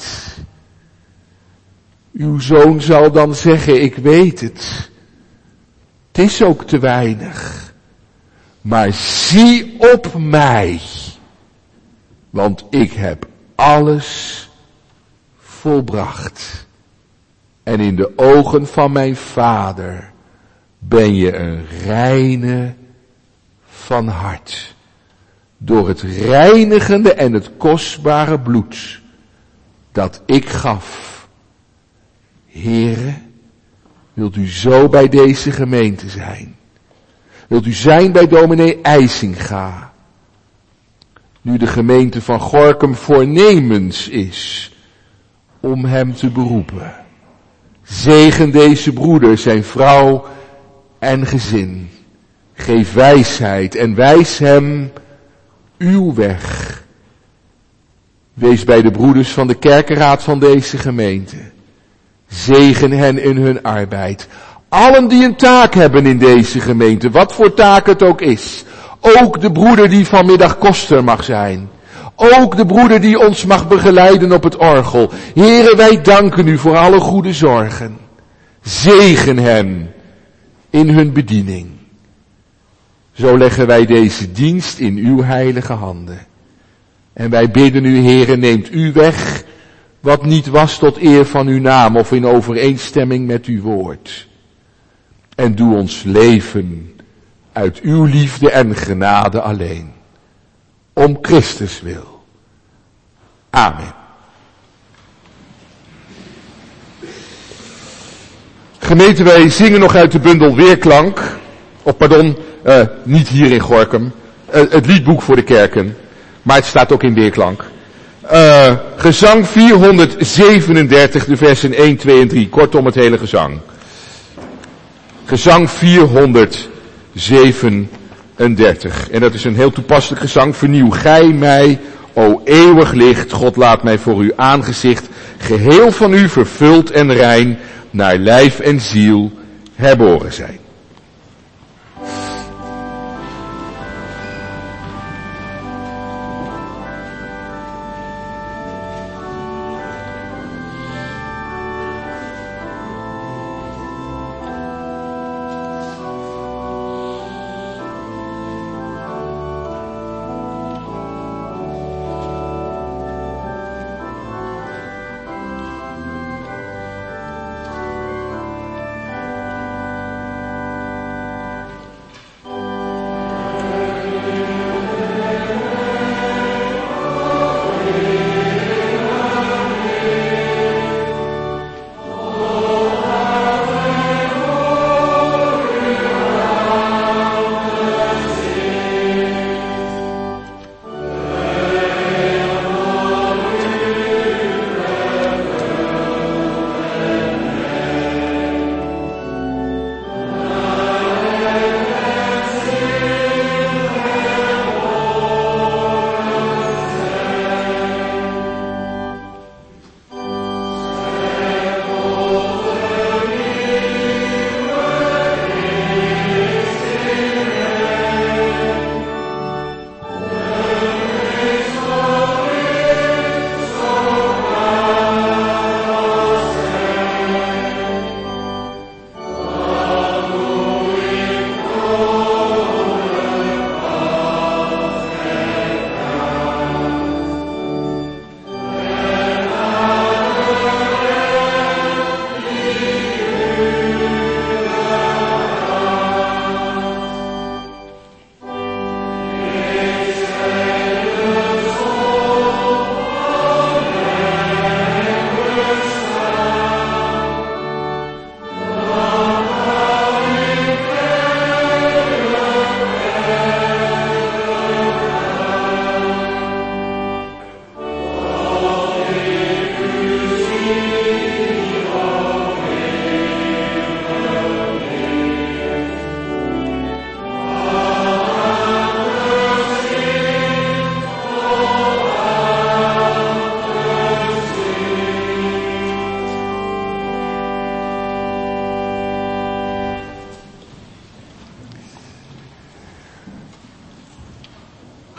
Uw Zoon zal dan zeggen, ik weet het. Het is ook te weinig. Maar zie op mij. Want ik heb alles volbracht. En in de ogen van mijn Vader ben je een reine van hart. Door het reinigende en het kostbare bloed dat ik gaf. Heere, wilt u zo bij deze gemeente zijn? Wilt u zijn bij dominee IJsinga? Nu de gemeente van Gorinchem voornemens is om hem te beroepen. Zegen deze broeder, zijn vrouw en gezin. Geef wijsheid en wijs hem uw weg. Wees bij de broeders van de kerkenraad van deze gemeente. Zegen hen in hun arbeid. Allen die een taak hebben in deze gemeente, wat voor taak het ook is. Ook de broeder die vanmiddag koster mag zijn. Ook de broeder die ons mag begeleiden op het orgel. Here, wij danken u voor alle goede zorgen. Zegen hen in hun bediening. Zo leggen wij deze dienst in uw heilige handen. En wij bidden u, Heere, neemt u weg wat niet was tot eer van uw naam of in overeenstemming met uw woord. En doe ons leven uit uw liefde en genade alleen. Om Christus wil. Amen. Gemeente, wij zingen nog uit de bundel Weerklank. Niet hier in Gorinchem. Het liedboek voor de kerken. Maar het staat ook in Weerklank. Gezang 437, de versen 1, 2 en 3. Kortom het hele gezang. Gezang 437. En dat is een heel toepasselijk gezang. Vernieuw gij mij, o eeuwig licht. God laat mij voor uw aangezicht geheel van u vervuld en rein naar lijf en ziel herboren zijn.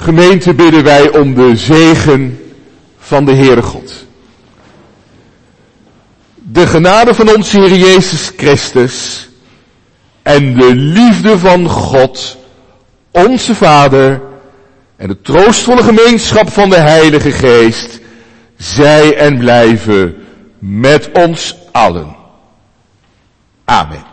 Gemeente, bidden wij om de zegen van de Heere God. De genade van onze Heer Jezus Christus en de liefde van God, onze Vader, en de troostvolle gemeenschap van de Heilige Geest, zij en blijven met ons allen. Amen.